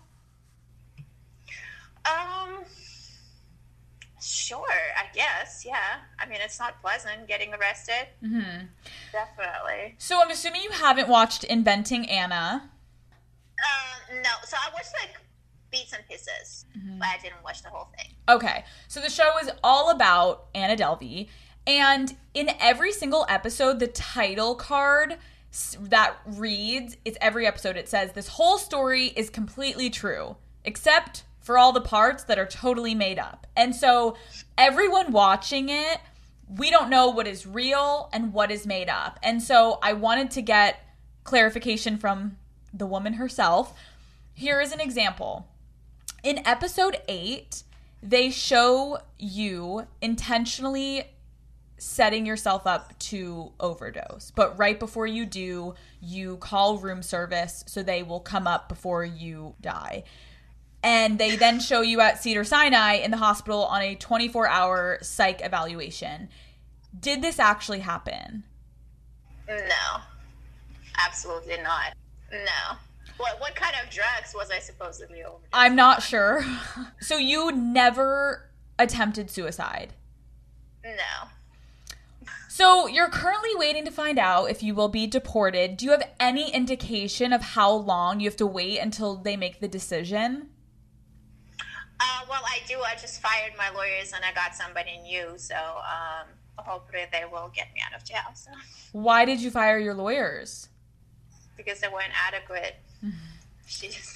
Um... Sure, I guess, yeah. I mean, it's not pleasant getting arrested. Mm-hmm. Definitely. So I'm assuming you haven't watched Inventing Anna. Um, no, so I watched, like, bits and pieces, Mm-hmm. but I didn't watch the whole thing. Okay, so the show is all about Anna Delvey, and in every single episode, the title card s- that reads, it's every episode, it says, this whole story is completely true, except for all the parts that are totally made up. And so everyone watching it, we don't know what is real and what is made up. And so I wanted to get clarification from the woman herself. Here is an example. In episode eight, they show you intentionally setting yourself up to overdose. But right before you do, you call room service so they will come up before you die. And they then show you at Cedars-Sinai in the hospital on a twenty-four hour psych evaluation. Did this actually happen? No, absolutely not. No. What what kind of drugs was I supposedly overdosing? I'm not sure. So you never attempted suicide? No. So you're currently waiting to find out if you will be deported. Do you have any indication of how long you have to wait until they make the decision? Uh, well, I do. I just fired my lawyers and I got somebody new. So, um, hopefully they will get me out of jail. So Why did you fire your lawyers? because they weren't adequate. She just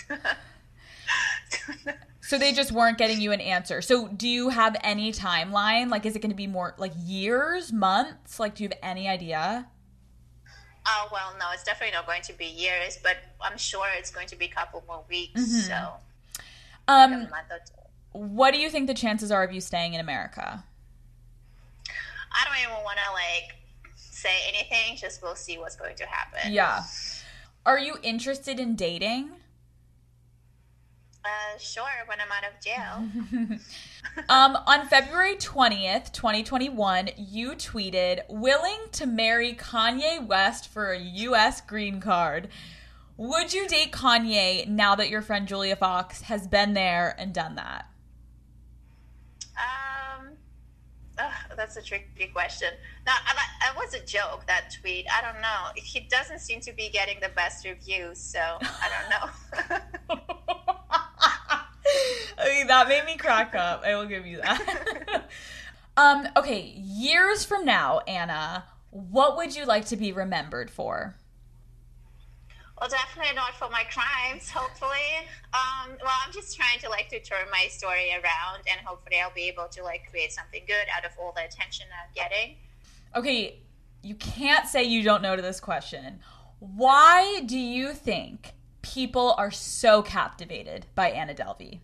So they just weren't getting you an answer. So do you have any timeline? Like, is it going to be more like years, months? Like, do you have any idea? Oh, well, no, it's definitely not going to be years, but I'm sure it's going to be a couple more weeks. Mm-hmm. So Um, a month or two. what do you think the chances are of you staying in America? I don't even want to like say anything. Just we'll see what's going to happen. Yeah. Are you interested in dating? Uh, sure, when I'm out of jail. Um, on February twentieth, twenty twenty-one, you tweeted, willing to marry Kanye West for a U S green card. Would you date Kanye now that your friend Julia Fox has been there and done that? Um, ugh, that's a tricky question. No, I, it was a joke, that tweet. I don't know. He doesn't seem to be getting the best reviews, so I don't know. I mean, that made me crack up. I will give you that. um, okay, years from now, Anna, what would you like to be remembered for? Well, definitely not for my crimes, hopefully. Um, well, I'm just trying to, like, to turn my story around, and hopefully I'll be able to, like, create something good out of all the attention I'm getting. Okay, you can't say you don't know to this question. Why do you think people are so captivated by Anna Delvey?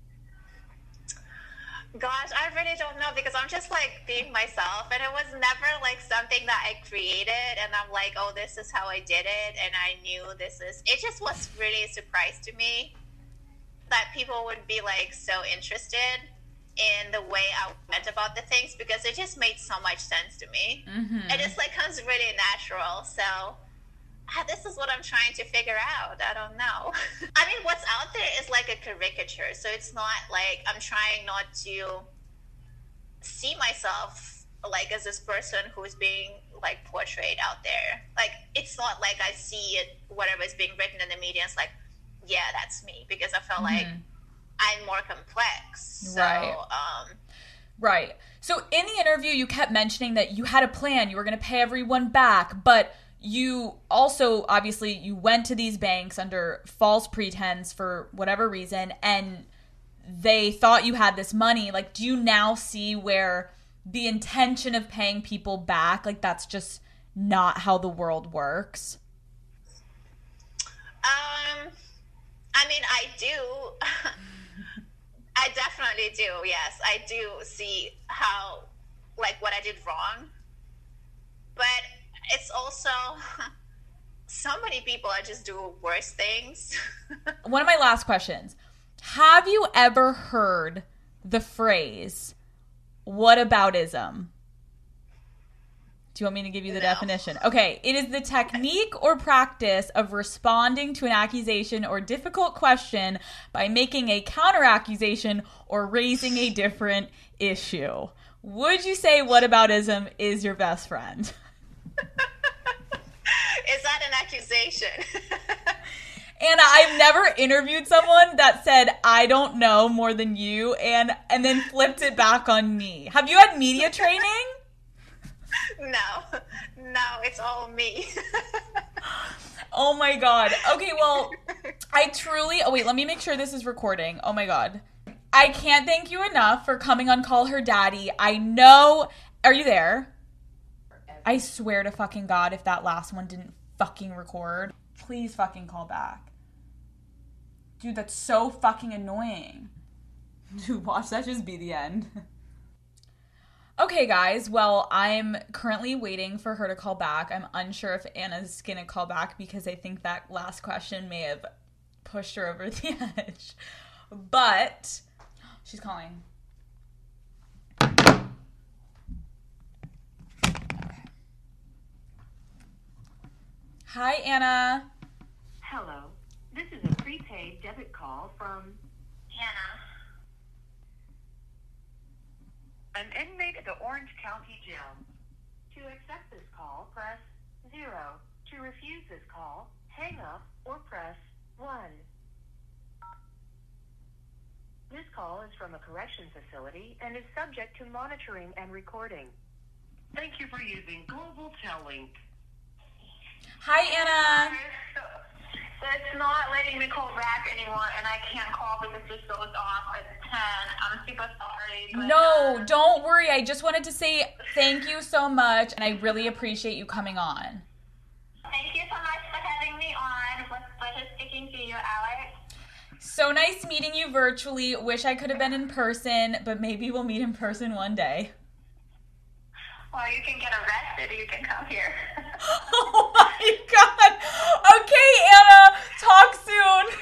Gosh, I really don't know, because I'm just like being myself, and it was never like something that I created and I'm like, oh, this is how I did it and I knew this is it. Just was really a surprise to me that people would be like so interested in the way I went about the things, because it just made so much sense to me. Mm-hmm. It just like comes really natural. So ah, this is what I'm trying to figure out. I don't know. I mean, what's out there is like a caricature. So it's not like I'm trying not to see myself like as this person who's being like portrayed out there. Like, it's not like I see it, whatever is being written in the media, it's like, yeah, that's me. Because I felt mm-hmm. like I'm more complex. So, right. Um, right. So in the interview, you kept mentioning that you had a plan. You were going to pay everyone back, but you also, obviously, you went to these banks under false pretense for whatever reason, and they thought you had this money. Like, do you now see where the intention of paying people back, like, that's just not how the world works? Um, I mean, I do. I definitely do, yes. I do see how, like, what I did wrong. But it's also, so many people are just doing worse things. One of my last questions. Have you ever heard the phrase, whataboutism? Do you want me to give you the no. definition? Okay. It is the technique or practice of responding to an accusation or difficult question by making a counter-accusation or raising a different issue. Would you say whataboutism is your best friend? Is that an accusation? Anna, I've never interviewed someone that said, I don't know more than you, and and then flipped it back on me. Have you had media training? No. No, it's all me. Oh my God. Okay, well, I truly... Oh, wait, let me make sure this is recording. Oh my God. I can't thank you enough for coming on Call Her Daddy. I know... Are you there? I swear to fucking God, if that last one didn't fucking record, please fucking call back. Dude, that's so fucking annoying. Dude, watch that just be the end. Okay, guys, well, I'm currently waiting for her to call back. I'm unsure if Anna's gonna call back because I think that last question may have pushed her over the edge. But she's calling. Hi, Anna. Hello. This is a prepaid debit call from Anna. An inmate at the Orange County Jail. To accept this call, press zero. To refuse this call, hang up or press one. This call is from a correction facility and is subject to monitoring and recording. Thank you for using Global Tel-Link. Hi, Anna. It's not letting me call back anymore, and I can't call because it goes off at ten. I'm super sorry. But, No, um, don't worry. I just wanted to say thank you so much, and I really appreciate you coming on. Thank you so much for having me on. It was a pleasure speaking to you, Alex. So nice meeting you virtually. Wish I could have been in person, but maybe we'll meet in person one day. Well, you can get arrested. You can come here. Oh my God. Okay, Anna. Talk soon.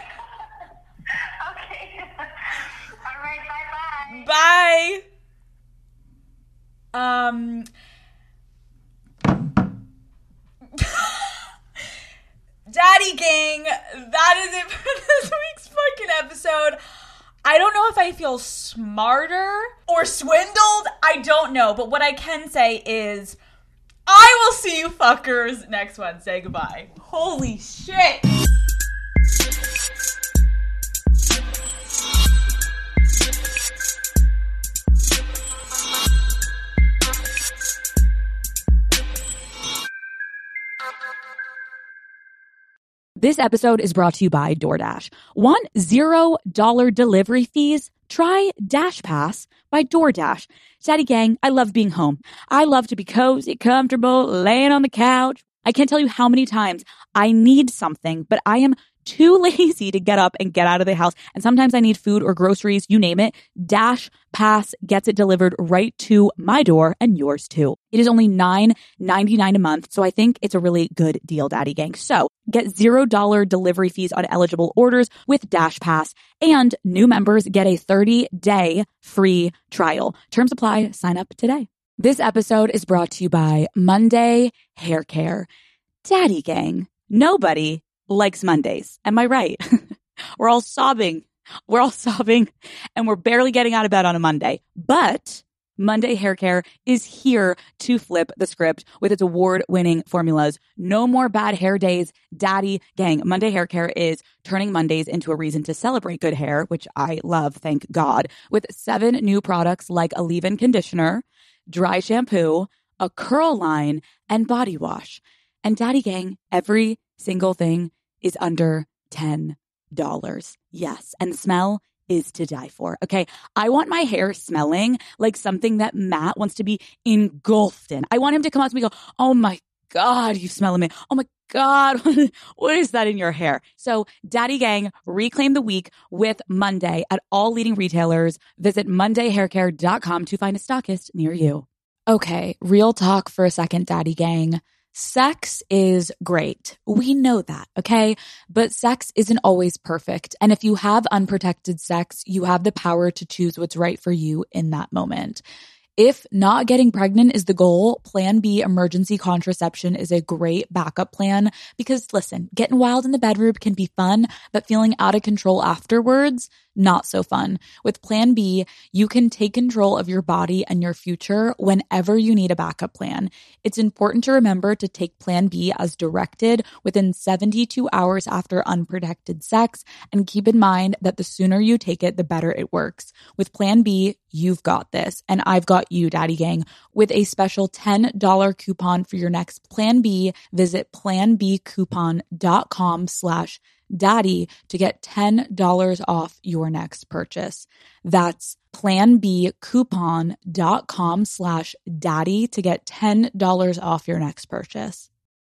Okay. All right. Bye-bye. Bye. Um. Daddy gang, that is it for this week's fucking episode. I don't know if I feel smarter or swindled. I don't know. But what I can say is I will see you fuckers next Wednesday. Goodbye. Holy shit. This episode is brought to you by DoorDash. Want zero dollar delivery fees? Try Dash Pass by DoorDash. Daddy gang, I love being home. I love to be cozy, comfortable, laying on the couch. I can't tell you how many times I need something, but I am too lazy to get up and get out of the house. And sometimes I need food or groceries, you name it. Dash Pass gets it delivered right to my door and yours too. It is only nine ninety-nine a month, so I think it's a really good deal, Daddy Gang. So get zero dollar delivery fees on eligible orders with Dash Pass, and new members get a thirty day free trial. Terms apply. Sign up today. This episode is brought to you by Monday Hair Care. Daddy Gang, nobody likes Mondays. Am I right? We're all sobbing. We're all sobbing and we're barely getting out of bed on a Monday. But Monday Hair Care is here to flip the script with its award-winning formulas. No more bad hair days, Daddy Gang. Monday Hair Care is turning Mondays into a reason to celebrate good hair, which I love, thank God, with seven new products like a leave-in conditioner, dry shampoo, a curl line, and body wash. And Daddy Gang, every single thing is under ten dollars. Yes, and the smell is to die for. Okay, I want my hair smelling like something that Matt wants to be engulfed in. I want him to come out to me and go, oh my God, you smell amazing. Oh my God, what is that in your hair? So Daddy Gang, reclaim the week with Monday at all leading retailers. Visit monday hair care dot com to find a stockist near you. Okay, real talk for a second, Daddy Gang. Sex is great. We know that, okay? But sex isn't always perfect. And if you have unprotected sex, you have the power to choose what's right for you in that moment. If not getting pregnant is the goal, Plan B emergency contraception is a great backup plan because, listen, getting wild in the bedroom can be fun, but feeling out of control afterwards, not so fun. With Plan B, you can take control of your body and your future whenever you need a backup plan. It's important to remember to take Plan B as directed within seventy-two hours after unprotected sex, and keep in mind that the sooner you take it, the better it works. With Plan B, you've got this, and I've got you, Daddy Gang. With a special ten dollars coupon for your next Plan B, visit planbcoupon.com slash daddy to get ten dollars off your next purchase. That's planbcoupon.com slash daddy to get ten dollars off your next purchase.